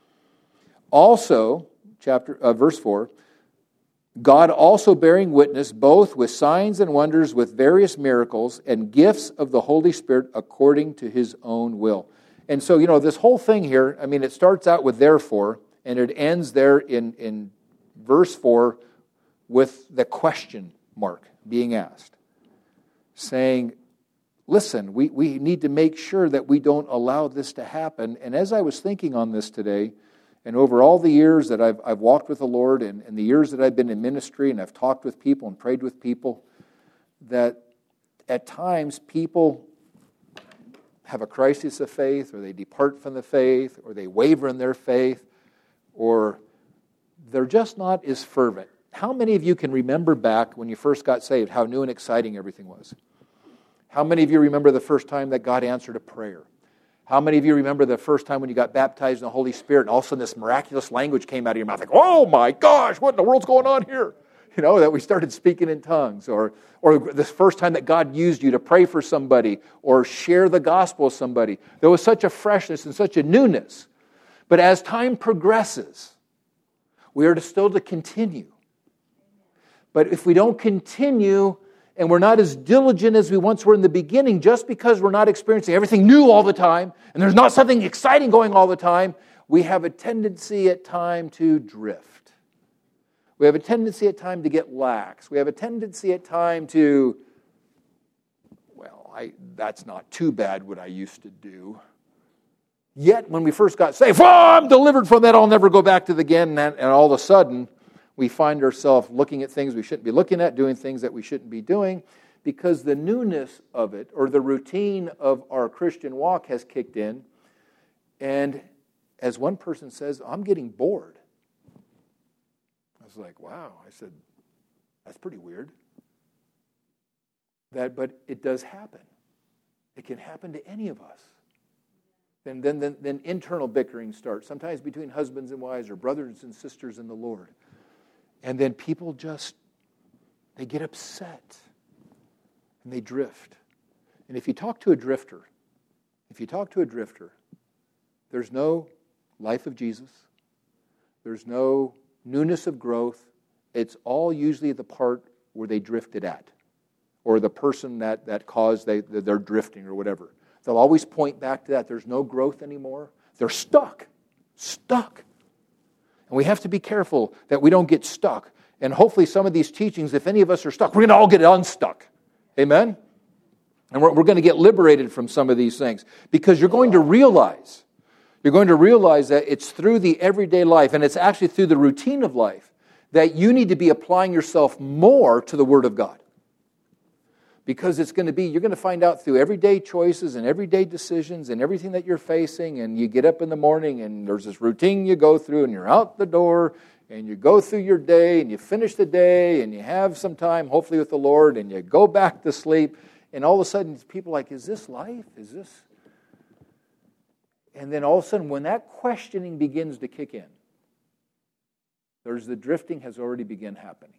Also, chapter uh, verse four, God also bearing witness both with signs and wonders, with various miracles and gifts of the Holy Spirit according to his own will. And so, you know, this whole thing here, I mean, it starts out with therefore, and it ends there in, in verse four with the question mark being asked, saying, listen, we, we need to make sure that we don't allow this to happen. And as I was thinking on this today, and over all the years that I've, I've walked with the Lord, and, and the years that I've been in ministry, and I've talked with people and prayed with people, that at times people have a crisis of faith, or they depart from the faith, or they waver in their faith, or they're just not as fervent. How many of you can remember back when you first got saved, how new and exciting everything was? How many of you remember the first time that God answered a prayer? How many of you remember the first time when you got baptized in the Holy Spirit, and all of a sudden this miraculous language came out of your mouth, like, oh my gosh, what in the world's going on here? You know, that we started speaking in tongues, or or the first time that God used you to pray for somebody or share the gospel with somebody. There was such a freshness and such a newness. But as time progresses, we are to still to continue. But if we don't continue, and we're not as diligent as we once were in the beginning, just because we're not experiencing everything new all the time, and there's not something exciting going all the time, we have a tendency at time to drift. We have a tendency at time to get lax. We have a tendency at time to, well, I, that's not too bad what I used to do. Yet, when we first got saved, oh, I'm delivered from that, I'll never go back to it again, and, that, and all of a sudden, we find ourselves looking at things we shouldn't be looking at, doing things that we shouldn't be doing, because the newness of it, or the routine of our Christian walk has kicked in. And as one person says, I'm getting bored. I was like, wow. I said, that's pretty weird. That, but it does happen. It can happen to any of us. And then, then, then internal bickering starts, sometimes between husbands and wives, or brothers and sisters in the Lord. And then people just, they get upset and they drift. And if you talk to a drifter, if you talk to a drifter, there's no life of Jesus. There's no newness of growth. It's all usually the part where they drifted at, or the person that, that caused they, they're drifting or whatever. They'll always point back to that. There's no growth anymore. They're stuck. Stuck. And we have to be careful that we don't get stuck. And hopefully some of these teachings, if any of us are stuck, we're going to all get unstuck. Amen? And we're, we're going to get liberated from some of these things. Because you're going to realize, you're going to realize that it's through the everyday life, and it's actually through the routine of life, that you need to be applying yourself more to the Word of God. Because it's going to be, you're going to find out through everyday choices and everyday decisions and everything that you're facing, and you get up in the morning and there's this routine you go through, and you're out the door and you go through your day and you finish the day and you have some time, hopefully with the Lord, and you go back to sleep, and all of a sudden people are like, is this life? Is this? And then all of a sudden when that questioning begins to kick in, there's the drifting has already begun happening.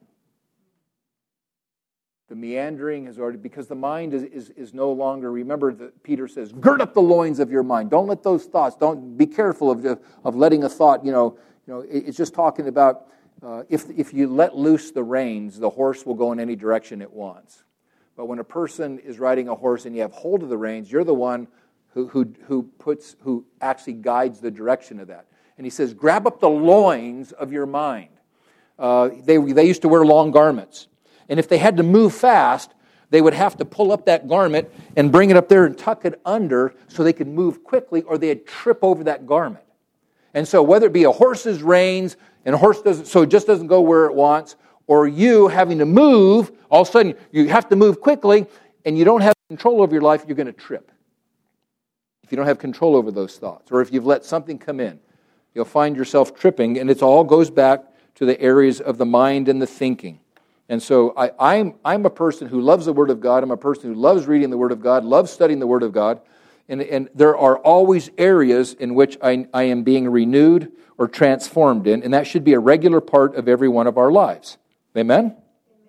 The meandering has already, because the mind is, is, is no longer, remember that Peter says, gird up the loins of your mind. Don't let those thoughts, don't be careful of, of letting a thought, you know, you know, it's just talking about uh, if, if you let loose the reins, the horse will go in any direction it wants. But when a person is riding a horse and you have hold of the reins, you're the one who, who, who puts, who actually guides the direction of that. And he says, grab up the loins of your mind. Uh, they, they used to wear long garments. And if they had to move fast, they would have to pull up that garment and bring it up there and tuck it under so they could move quickly, or they'd trip over that garment. And so whether it be a horse's reins, and a horse doesn't, so it just doesn't go where it wants, or you having to move, all of a sudden you have to move quickly, and you don't have control over your life, you're going to trip. If you don't have control over those thoughts, or if you've let something come in, you'll find yourself tripping, and it all goes back to the areas of the mind and the thinking. And so I, I'm, I'm a person who loves the Word of God. I'm a person who loves reading the Word of God, loves studying the Word of God. And, and there are always areas in which I, I am being renewed or transformed in, and that should be a regular part of every one of our lives. Amen? Amen.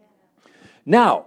Now,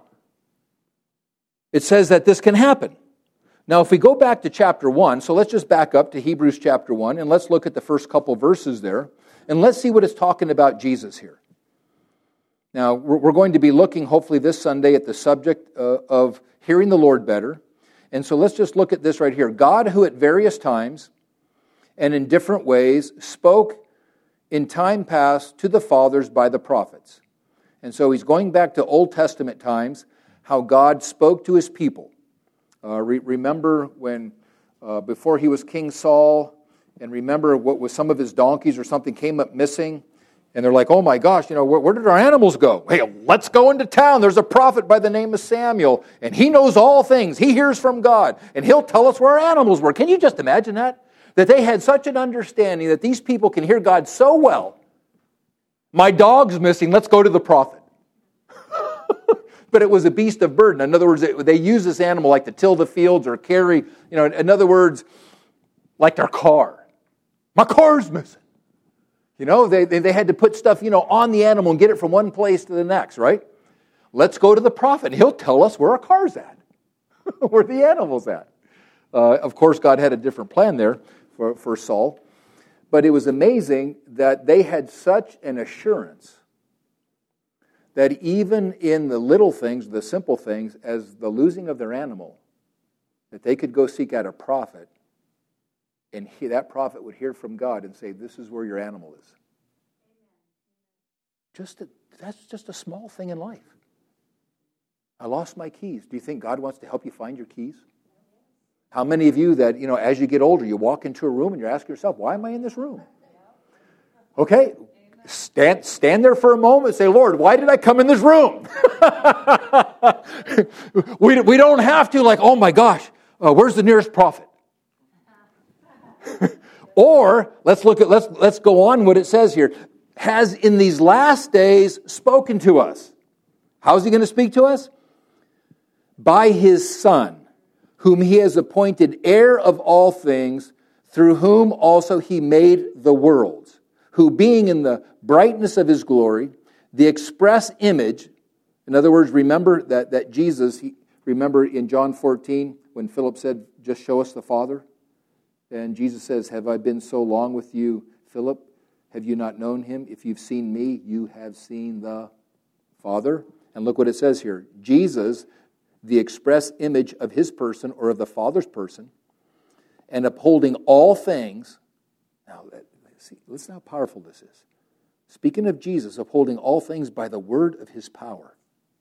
it says that this can happen. Now, if we go back to chapter one, so let's just back up to Hebrews chapter one, and let's look at the first couple verses there, and let's see what it's talking about Jesus here. Now, we're going to be looking, hopefully this Sunday, at the subject uh, of hearing the Lord better. And so let's just look at this right here. God, who at various times and in different ways spoke in time past to the fathers by the prophets. And so he's going back to Old Testament times, how God spoke to his people. Uh, re- remember when, uh, before he was King Saul, and remember what was some of his donkeys or something came up missing, and they're like, oh my gosh, you know, where, where did our animals go? Hey, let's go into town. There's a prophet by the name of Samuel, and he knows all things. He hears from God, and he'll tell us where our animals were. Can you just imagine that? That they had such an understanding that these people can hear God so well. My dog's missing, let's go to the prophet. But it was a beast of burden. In other words, they use this animal like to till the fields or carry, you know, in other words, like their car. My car's missing. You know, they, they, they had to put stuff, you know, on the animal and get it from one place to the next, right? Let's go to the prophet. He'll tell us where our car's at, where the animal's at. Uh, of course, God had a different plan there for, for Saul. But it was amazing that they had such an assurance that even in the little things, the simple things, as the losing of their animal, that they could go seek out a prophet, and he, that prophet would hear from God and say, this is where your animal is. Just a, that's just a small thing in life. I lost my keys. Do you think God wants to help you find your keys? How many of you that, you know, as you get older, you walk into a room and you ask yourself, why am I in this room? Okay, stand, stand there for a moment and say, Lord, why did I come in this room? we, we don't have to like, oh my gosh, uh, where's the nearest prophet? Or let's look at let's let's go on what it says here. Has in these last days spoken to us. How is he going to speak to us? By his Son, whom he has appointed heir of all things, through whom also he made the worlds, who being in the brightness of his glory, the express image, in other words, remember that, that Jesus, he, remember in John fourteen, when Philip said, just show us the Father? And Jesus says, have I been so long with you, Philip? Have you not known him? If you've seen me, you have seen the Father. And look what it says here. Jesus, the express image of his person or of the Father's person, and upholding all things. Now, see, listen how powerful this is. Speaking of Jesus, upholding all things by the word of his power.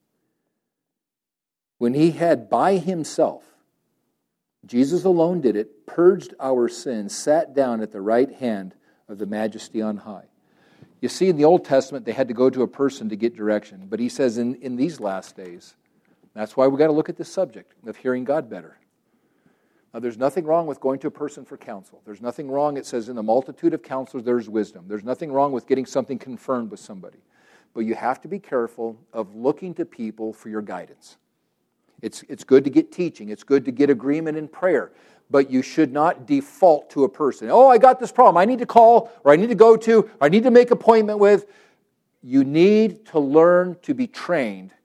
When he had by himself, Jesus alone did it, purged our sins, sat down at the right hand of the Majesty on high. You see, in the Old Testament, they had to go to a person to get direction. But he says in, in these last days, that's why we've got to look at this subject of hearing God better. Now, there's nothing wrong with going to a person for counsel. There's nothing wrong, it says, in the multitude of counselors, there's wisdom. There's nothing wrong with getting something confirmed with somebody. But you have to be careful of looking to people for your guidance. It's, it's good to get teaching. It's good to get agreement in prayer. But you should not default to a person. Oh, I got this problem. I need to call, or I need to go to, or I need to make an appointment with. You need to learn to be trained.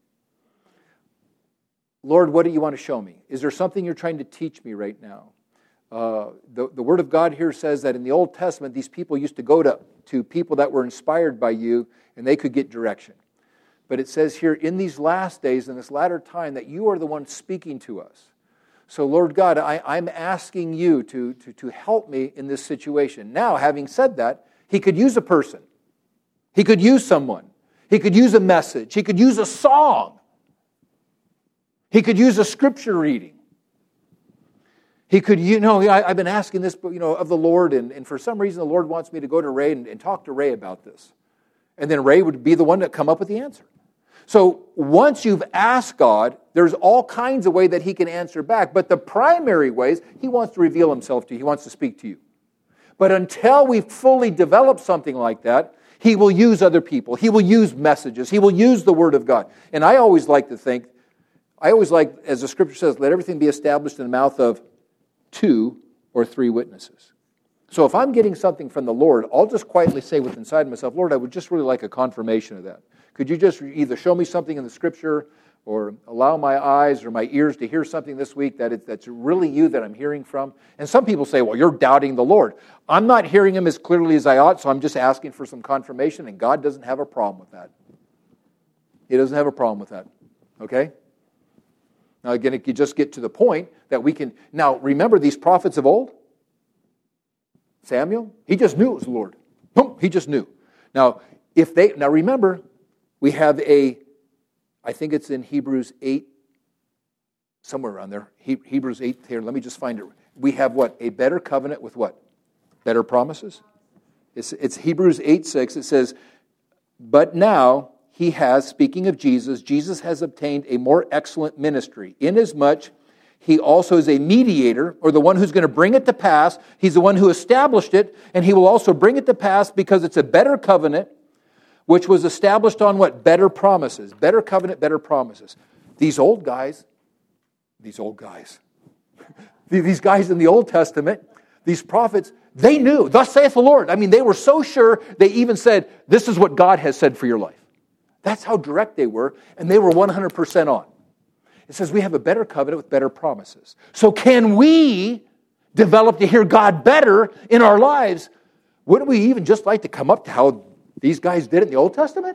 Lord, what do you want to show me? Is there something you're trying to teach me right now? Uh, the, the Word of God here says that in the Old Testament, these people used to go to, to people that were inspired by you, and they could get direction. But it says here, in these last days, in this latter time, that you are the one speaking to us. So, Lord God, I, I'm asking you to, to, to help me in this situation. Now, having said that, he could use a person. He could use someone. He could use a message. He could use a song. He could use a scripture reading. He could, you know, I, I've been asking this, you know, of the Lord, and, and for some reason the Lord wants me to go to Ray and, and talk to Ray about this. And then Ray would be the one to come up with the answer. So once you've asked God, there's all kinds of ways that He can answer back. But the primary ways, He wants to reveal Himself to you. He wants to speak to you. But until we fully develop something like that, He will use other people. He will use messages. He will use the Word of God. And I always like to think, I always like, as the Scripture says, let everything be established in the mouth of two or three witnesses. So if I'm getting something from the Lord, I'll just quietly say within inside myself, Lord, I would just really like a confirmation of that. Could you just either show me something in the Scripture or allow my eyes or my ears to hear something this week that it, that's really you that I'm hearing from? And some people say, well, you're doubting the Lord. I'm not hearing Him as clearly as I ought, so I'm just asking for some confirmation, and God doesn't have a problem with that. He doesn't have a problem with that. Okay? Now, again, it could just get to the point that we can... Now, remember these prophets of old? Samuel? He just knew it was the Lord. Boom, he just knew. Now, if they... Now, remember... We have a, I think it's in Hebrews eight, somewhere around there. He, Hebrews eight here, let me just find it. We have what? A better covenant with what? Better promises? It's, it's Hebrews eight six. It says, but now He has, speaking of Jesus, Jesus has obtained a more excellent ministry, inasmuch He also is a mediator, or the one who's going to bring it to pass. He's the one who established it, and He will also bring it to pass because it's a better covenant, which was established on what? Better promises. Better covenant, better promises. These old guys, these old guys, these guys in the Old Testament, these prophets, they knew, thus saith the Lord. I mean, they were so sure, they even said, this is what God has said for your life. That's how direct they were, and they were one hundred percent on. It says we have a better covenant with better promises. So can we develop to hear God better in our lives? Wouldn't we even just like to come up to how these guys did it in the Old Testament?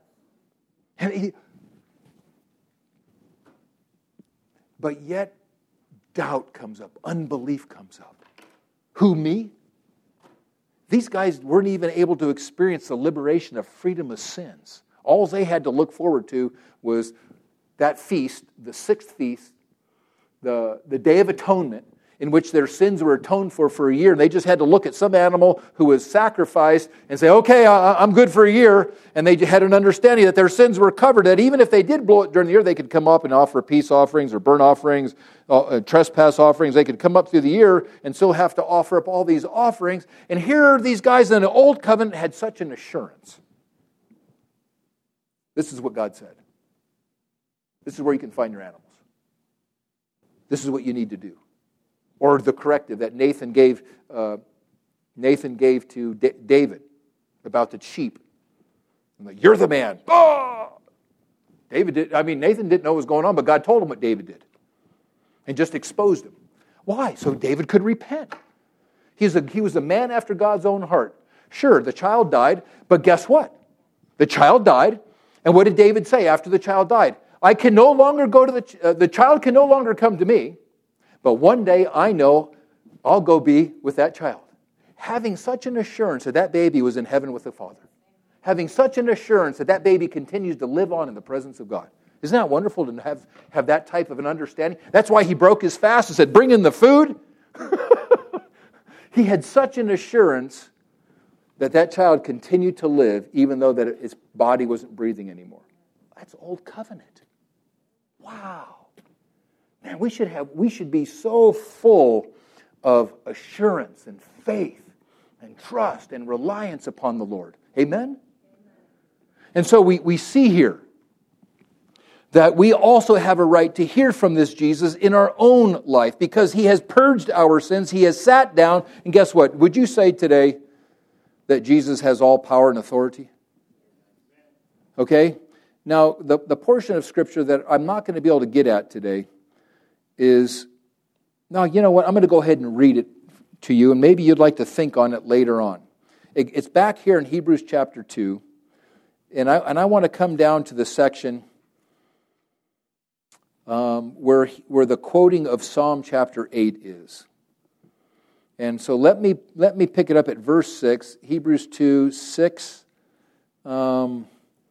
And he, but yet, doubt comes up. Unbelief comes up. Who, me? These guys weren't even able to experience the liberation of freedom of sins. All they had to look forward to was that feast, the sixth feast, the, the Day of Atonement, in which their sins were atoned for for a year. And they just had to look at some animal who was sacrificed and say, okay, I'm good for a year. And they had an understanding that their sins were covered, that even if they did blow it during the year, they could come up and offer peace offerings or burnt offerings, uh, trespass offerings. They could come up through the year and still have to offer up all these offerings. And here these guys in the Old Covenant had such an assurance. This is what God said. This is where you can find your animals. This is what you need to do. Or the corrective that Nathan gave uh, Nathan gave to D- David about the sheep. I'm like, you're the man. Oh! David did. I mean, Nathan didn't know what was going on, but God told him what David did, and just exposed him. Why? So David could repent. He's a, he was a man after God's own heart. Sure, the child died, but guess what? The child died, and what did David say after the child died? I can no longer go to the uh, the child can no longer come to me. But one day, I know I'll go be with that child. Having such an assurance that that baby was in heaven with the Father. Having such an assurance that that baby continues to live on in the presence of God. Isn't that wonderful to have, have that type of an understanding? That's why he broke his fast and said, bring in the food. He had such an assurance that that child continued to live even though that its body wasn't breathing anymore. That's Old Covenant. Wow. Man, we should have we should be so full of assurance and faith and trust and reliance upon the Lord. Amen? Amen. And so we, we see here that we also have a right to hear from this Jesus in our own life because He has purged our sins. He has sat down. And guess what? Would you say today that Jesus has all power and authority? Okay? Now, the, the portion of Scripture that I'm not going to be able to get at today is, now, you know what, I'm going to go ahead and read it to you, and maybe you'd like to think on it later on. It, it's back here in Hebrews chapter two, and I, and I want to come down to the section um, where, where the quoting of Psalm chapter eight is. And so let me, let me pick it up at verse six, Hebrews two, six, um,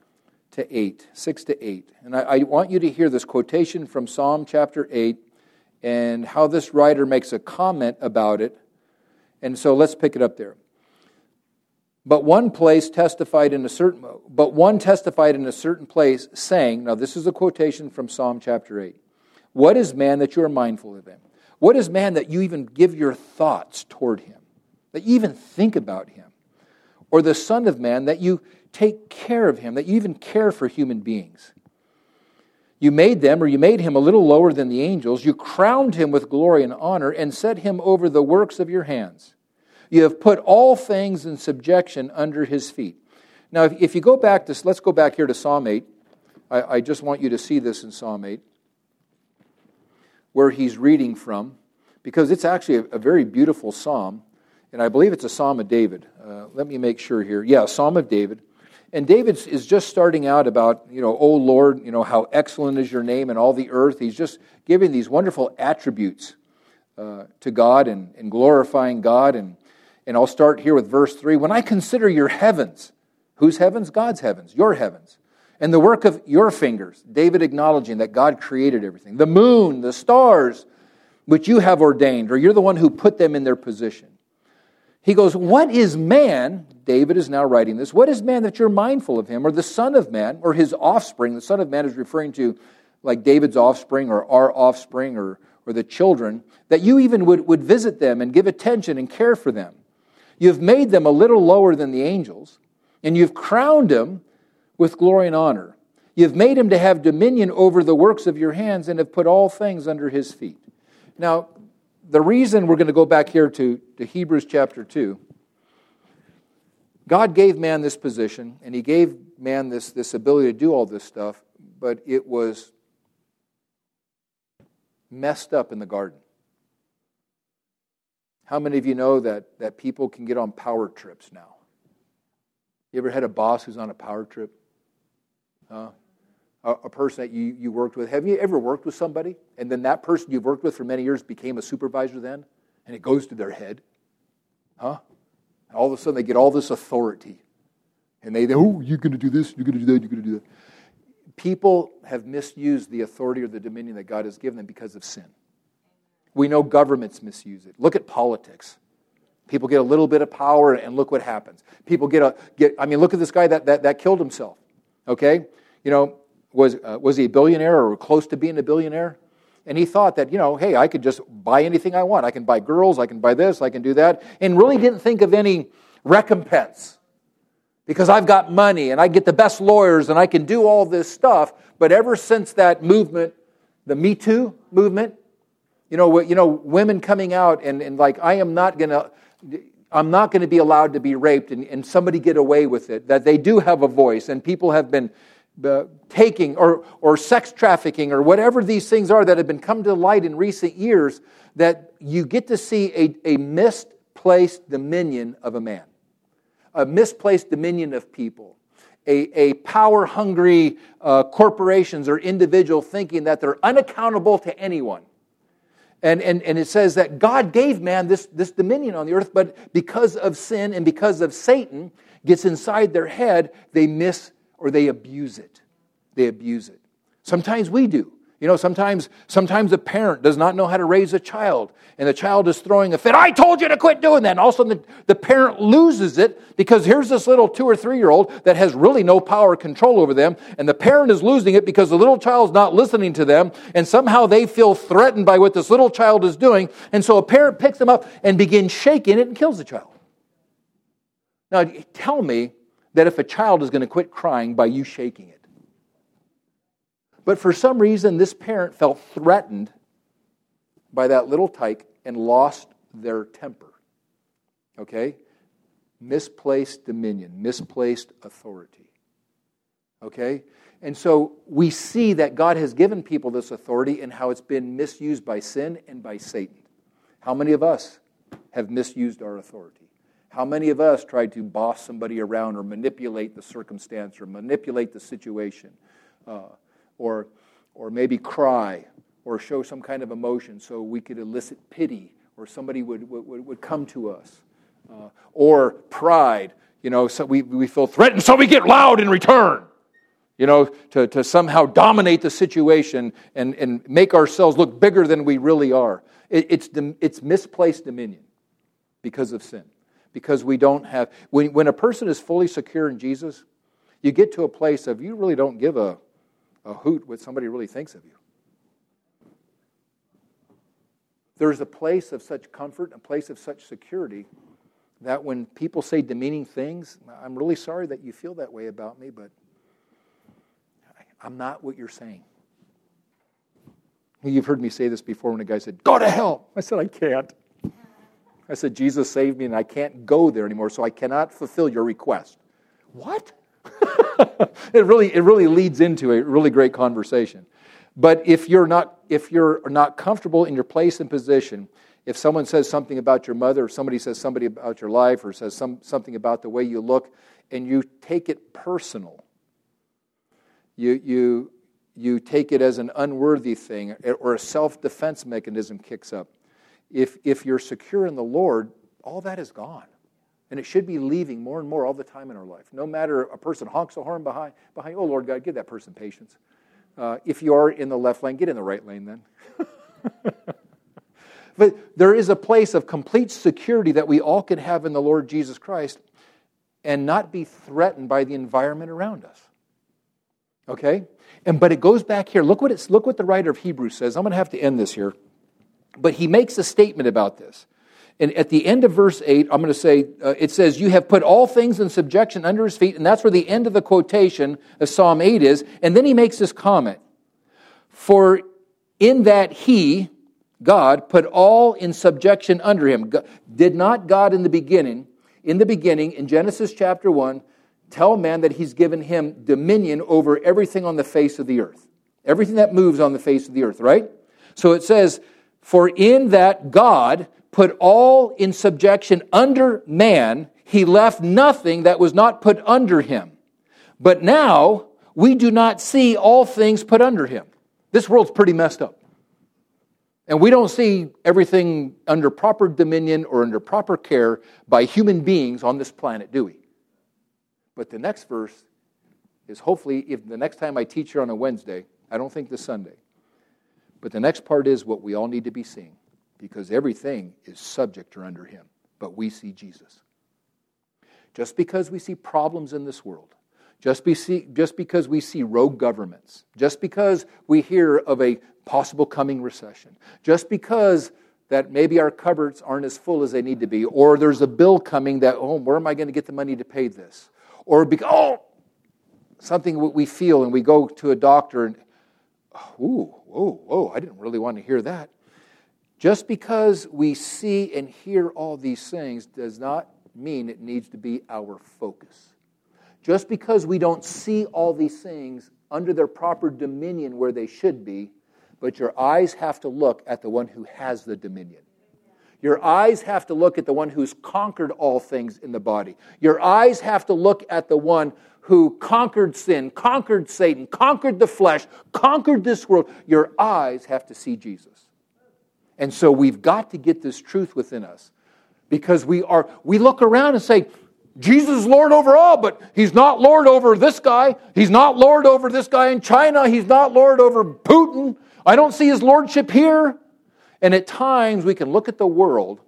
to eight, six to eight. And I, I want you to hear this quotation from Psalm chapter eight and how this writer makes a comment about it. And so let's pick it up there. But one place testified in a certain, but one testified in a certain place, saying, now this is a quotation from Psalm chapter eight. What is man that you are mindful of him? What is man that you even give your thoughts toward him? That you even think about him? Or the son of man that you take care of him, that you even care for human beings? You made them, or you made him a little lower than the angels. You crowned him with glory and honor and set him over the works of your hands. You have put all things in subjection under his feet. Now, if, if you go back to, let's go back here to Psalm eight. I, I just want you to see this in Psalm eight, where he's reading from, because it's actually a, a very beautiful psalm, and I believe it's a Psalm of David. Uh, let me make sure here. Yeah, Psalm of David. And David is just starting out about, you know, oh Lord, you know, how excellent is your name in all the earth. He's just giving these wonderful attributes uh, to God and, and glorifying God. And, and I'll start here with verse three. When I consider your heavens, whose heavens? God's heavens, your heavens. And the work of your fingers, David acknowledging that God created everything. The moon, the stars, which you have ordained, or you're the one who put them in their position. He goes, what is man? David is now writing this. What is man that you're mindful of him? Or the son of man, or his offspring? The son of man is referring to like David's offspring, or our offspring, or, or the children, that you even would, would visit them and give attention and care for them. You've made them a little lower than the angels, and you've crowned them with glory and honor. You've made him to have dominion over the works of your hands and have put all things under his feet. Now, the reason we're going to go back here to, to Hebrews chapter two, God gave man this position, and he gave man this, this ability to do all this stuff, but it was messed up in the garden. How many of you know that, that people can get on power trips now? You ever had a boss who's on a power trip? Uh, a, a person that you, you worked with. Have you ever worked with somebody, and then that person you've worked with for many years became a supervisor then, and it goes to their head? Huh? And all of a sudden they get all this authority. And they, oh, you're going to do this, you're going to do that, you're going to do that. People have misused the authority or the dominion that God has given them because of sin. We know governments misuse it. Look at politics. People get a little bit of power, and look what happens. People get a get. I mean, look at this guy that that, that killed himself. Okay, you know, was uh, was he a billionaire or close to being a billionaire? And he thought that, you know, hey, I could just buy anything I want. I can buy girls. I can buy this. I can do that, and really didn't think of any recompense because I've got money and I get the best lawyers and I can do all this stuff. But ever since that movement, the Me Too movement, you know, you know, women coming out and, and like, I am not going to. I'm not going to be allowed to be raped and, and somebody get away with it, that they do have a voice, and people have been uh, taking or or sex trafficking or whatever these things are that have been come to light in recent years, that you get to see a, a misplaced dominion of a man, a misplaced dominion of people, a, a power-hungry uh, corporations or individual thinking that they're unaccountable to anyone. And, and, and it says that God gave man this, this dominion on the earth, but because of sin and because of Satan gets inside their head, they miss or they abuse it. They abuse it. Sometimes we do. You know, sometimes sometimes a parent does not know how to raise a child, and the child is throwing a fit. I told you to quit doing that. And all of a sudden the, the parent loses it because here's this little two or three-year-old that has really no power or control over them, and the parent is losing it because the little child's not listening to them, and somehow they feel threatened by what this little child is doing, and so a parent picks them up and begins shaking it and kills the child. Now, tell me that if a child is going to quit crying by you shaking it. But for some reason, this parent felt threatened by that little tyke and lost their temper. Okay? Misplaced dominion, misplaced authority. Okay? And so we see that God has given people this authority and how it's been misused by sin and by Satan. How many of us have misused our authority? How many of us tried to boss somebody around or manipulate the circumstance or manipulate the situation? Uh, or or maybe cry or show some kind of emotion so we could elicit pity or somebody would would, would come to us. Uh, or pride, you know, so we, we feel threatened so we get loud in return. you know, to, to somehow dominate the situation and, and make ourselves look bigger than we really are. It, it's, it's misplaced dominion because of sin. Because we don't have, when, when a person is fully secure in Jesus, you get to a place of you really don't give a, a hoot what somebody really thinks of you. There's a place of such comfort, a place of such security, that when people say demeaning things, I'm really sorry that you feel that way about me, but I'm not what you're saying. You've heard me say this before when a guy said, "Go to hell." I said, "I can't." I said, "Jesus saved me and I can't go there anymore, so I cannot fulfill your request." What? it really it really leads into a really great conversation. But if you're not if you're not comfortable in your place and position, if someone says something about your mother, or somebody says somebody about your life, or says some, something about the way you look, and you take it personal, you you you take it as an unworthy thing, or a self-defense mechanism kicks up. If if you're secure in the Lord, all that is gone. And it should be leaving more and more all the time in our life. No matter a person honks a horn behind, behind oh, Lord God, give that person patience. Uh, if you are in the left lane, get in the right lane then. But there is a place of complete security that we all can have in the Lord Jesus Christ and not be threatened by the environment around us. Okay? And but it goes back here. Look what it's look what the writer of Hebrews says. I'm going to have to end this here. But he makes a statement about this. And at the end of verse eight, I'm going to say, uh, it says, "You have put all things in subjection under his feet." And that's where the end of the quotation of Psalm eight is. And then he makes this comment. "For in that he," God, "put all in subjection under him." Did not God in the beginning, in the beginning, in Genesis chapter one, tell man that he's given him dominion over everything on the face of the earth? Everything that moves on the face of the earth, right? So it says, "For in that God put all in subjection under man, he left nothing that was not put under him. But now we do not see all things put under him." This world's pretty messed up. And we don't see everything under proper dominion or under proper care by human beings on this planet, do we? But the next verse is hopefully, if the next time I teach here on a Wednesday, I don't think this Sunday, but the next part is what we all need to be seeing. Because everything is subject or under him. But we see Jesus. Just because we see problems in this world, just, be see, just because we see rogue governments, just because we hear of a possible coming recession, just because that maybe our cupboards aren't as full as they need to be, or there's a bill coming that, oh, where am I going to get the money to pay this? Or, because, oh, something we feel and we go to a doctor and, ooh, whoa, whoa, I didn't really want to hear that. Just because we see and hear all these things does not mean it needs to be our focus. Just because we don't see all these things under their proper dominion where they should be, but your eyes have to look at the one who has the dominion. Your eyes have to look at the one who's conquered all things in the body. Your eyes have to look at the one who conquered sin, conquered Satan, conquered the flesh, conquered this world. Your eyes have to see Jesus. And so we've got to get this truth within us, because we are we look around and say, Jesus is Lord over all, but he's not Lord over this guy. He's not Lord over this guy in China. He's not Lord over Putin. I don't see his lordship here. And at times we can look at the world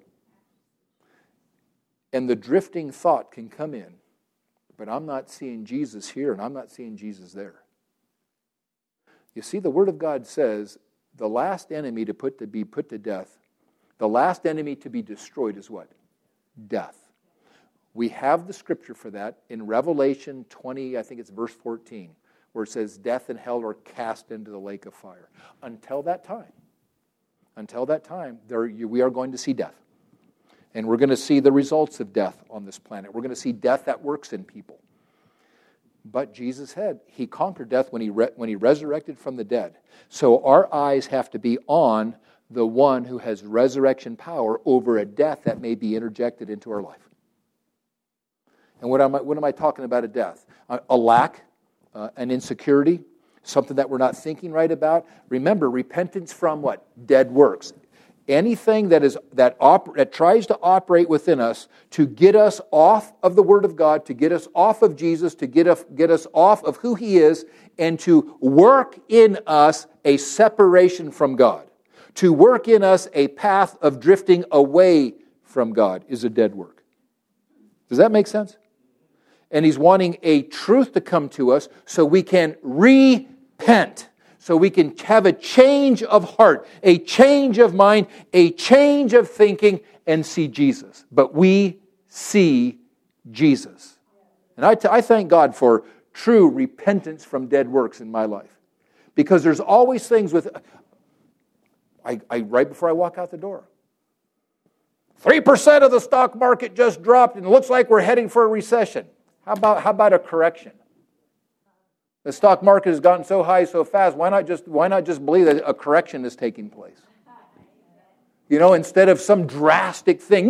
and the drifting thought can come in, but I'm not seeing Jesus here and I'm not seeing Jesus there. You see, the Word of God says the last enemy to put to be put to death, the last enemy to be destroyed is what? Death. We have the scripture for that in Revelation twenty, I think it's verse fourteen, where it says death and hell are cast into the lake of fire. Until that time, until that time, there we are going to see death. And we're going to see the results of death on this planet. We're going to see death that works in people. But Jesus said he conquered death when he re- when he resurrected from the dead. So our eyes have to be on the one who has resurrection power over a death that may be interjected into our life. And what am I, what am I talking about a death? A, a lack, uh, an insecurity, something that we're not thinking right about. Remember, repentance from what? Dead works. anything that is that, op, that tries to operate within us to get us off of the Word of God, to get us off of Jesus, to get us, get us off of who He is, and to work in us a separation from God, to work in us a path of drifting away from God, is a dead work. Does that make sense? And He's wanting a truth to come to us so we can repent, so we can have a change of heart, a change of mind, a change of thinking, and see Jesus. But we see Jesus. And I, t- I thank God for true repentance from dead works in my life. Because there's always things with... I, I right before I walk out the door, three percent of the stock market just dropped and it looks like we're heading for a recession. How about, how about a correction? The stock market has gotten so high so fast, why not just why not just believe that a correction is taking place? You know, instead of some drastic thing.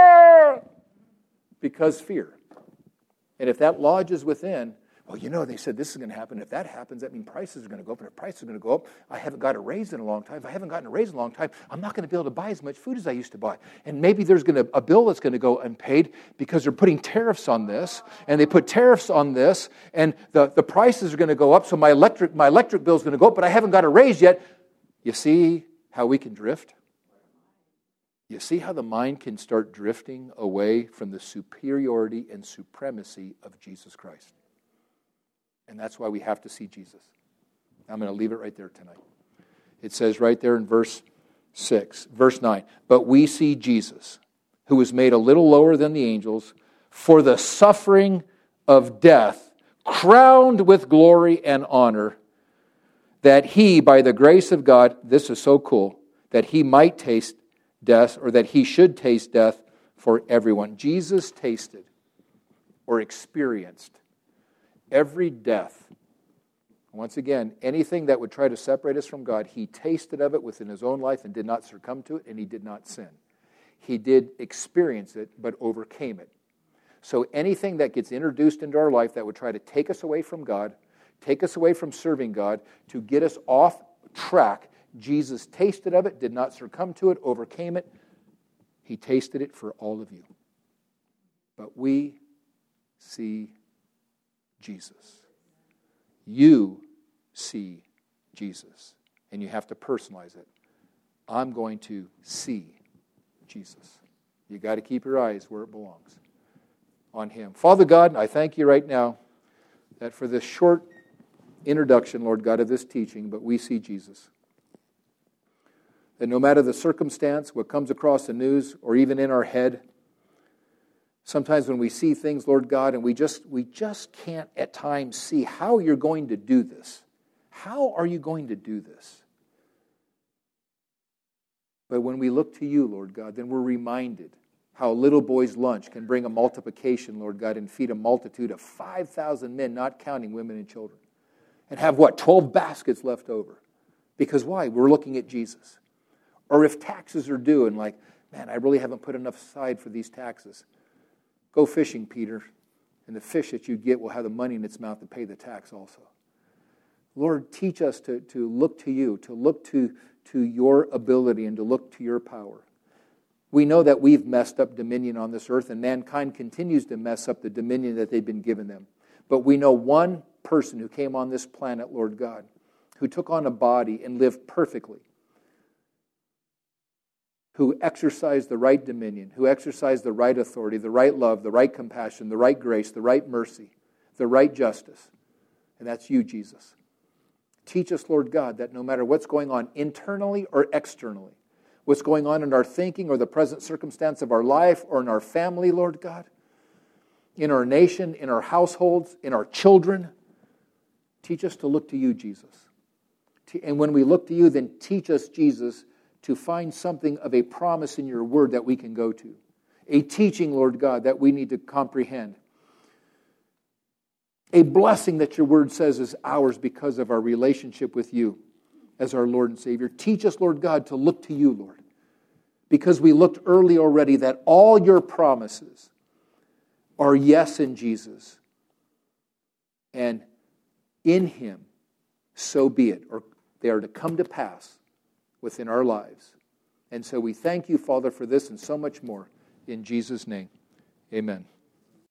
Because fear. And if that lodges within, well, you know, they said this is going to happen. If that happens, that means prices are going to go up. And if prices are going to go up, I haven't got a raise in a long time. If I haven't gotten a raise in a long time, I'm not going to be able to buy as much food as I used to buy. And maybe there's going to a bill that's going to go unpaid because they're putting tariffs on this. And they put tariffs on this. And the, the prices are going to go up. So my electric my electric bill is going to go up, but I haven't got a raise yet. You see how we can drift? You see how the mind can start drifting away from the superiority and supremacy of Jesus Christ. And that's why we have to see Jesus. I'm going to leave it right there tonight. It says right there in verse six, verse nine, but we see Jesus, who was made a little lower than the angels, for the suffering of death, crowned with glory and honor, that he, by the grace of God, this is so cool, that he might taste death, or that he should taste death for everyone. Jesus tasted or experienced every death. Once again, anything that would try to separate us from God, he tasted of it within his own life and did not succumb to it, and he did not sin. He did experience it, but overcame it. So anything that gets introduced into our life that would try to take us away from God, take us away from serving God, to get us off track, Jesus tasted of it, did not succumb to it, overcame it. He tasted it for all of you. But we see Jesus. You see Jesus. And you have to personalize it. I'm going to see Jesus. You got to keep your eyes where it belongs. On Him. Father God, I thank you right now that for this short introduction, Lord God, of this teaching, but we see Jesus. That no matter the circumstance, what comes across the news, or even in our head, sometimes when we see things, Lord God, and we just we just can't at times see how you're going to do this. How are you going to do this? But when we look to you, Lord God, then we're reminded how a little boy's lunch can bring a multiplication, Lord God, and feed a multitude of five thousand men, not counting women and children. And have, what, twelve baskets left over. Because why? We're looking at Jesus. Or if taxes are due and like, man, I really haven't put enough aside for these taxes. Go fishing, Peter, and the fish that you get will have the money in its mouth to pay the tax also. Lord, teach us to, to look to you, to look to, to your ability and to look to your power. We know that we've messed up dominion on this earth, and mankind continues to mess up the dominion that they've been given them. But we know one person who came on this planet, Lord God, who took on a body and lived perfectly, who exercised the right dominion, who exercised the right authority, the right love, the right compassion, the right grace, the right mercy, the right justice. And that's you, Jesus. Teach us, Lord God, that no matter what's going on internally or externally, what's going on in our thinking or the present circumstance of our life or in our family, Lord God, in our nation, in our households, in our children, teach us to look to you, Jesus. And when we look to you, then teach us, Jesus, to find something of a promise in your word that we can go to. A teaching, Lord God, that we need to comprehend. A blessing that your word says is ours because of our relationship with you as our Lord and Savior. Teach us, Lord God, to look to you, Lord. Because we looked early already that all your promises are yes in Jesus. And in Him, so be it. Or they are to come to pass within our lives. And so we thank you, Father, for this and so much more. In Jesus' name, amen.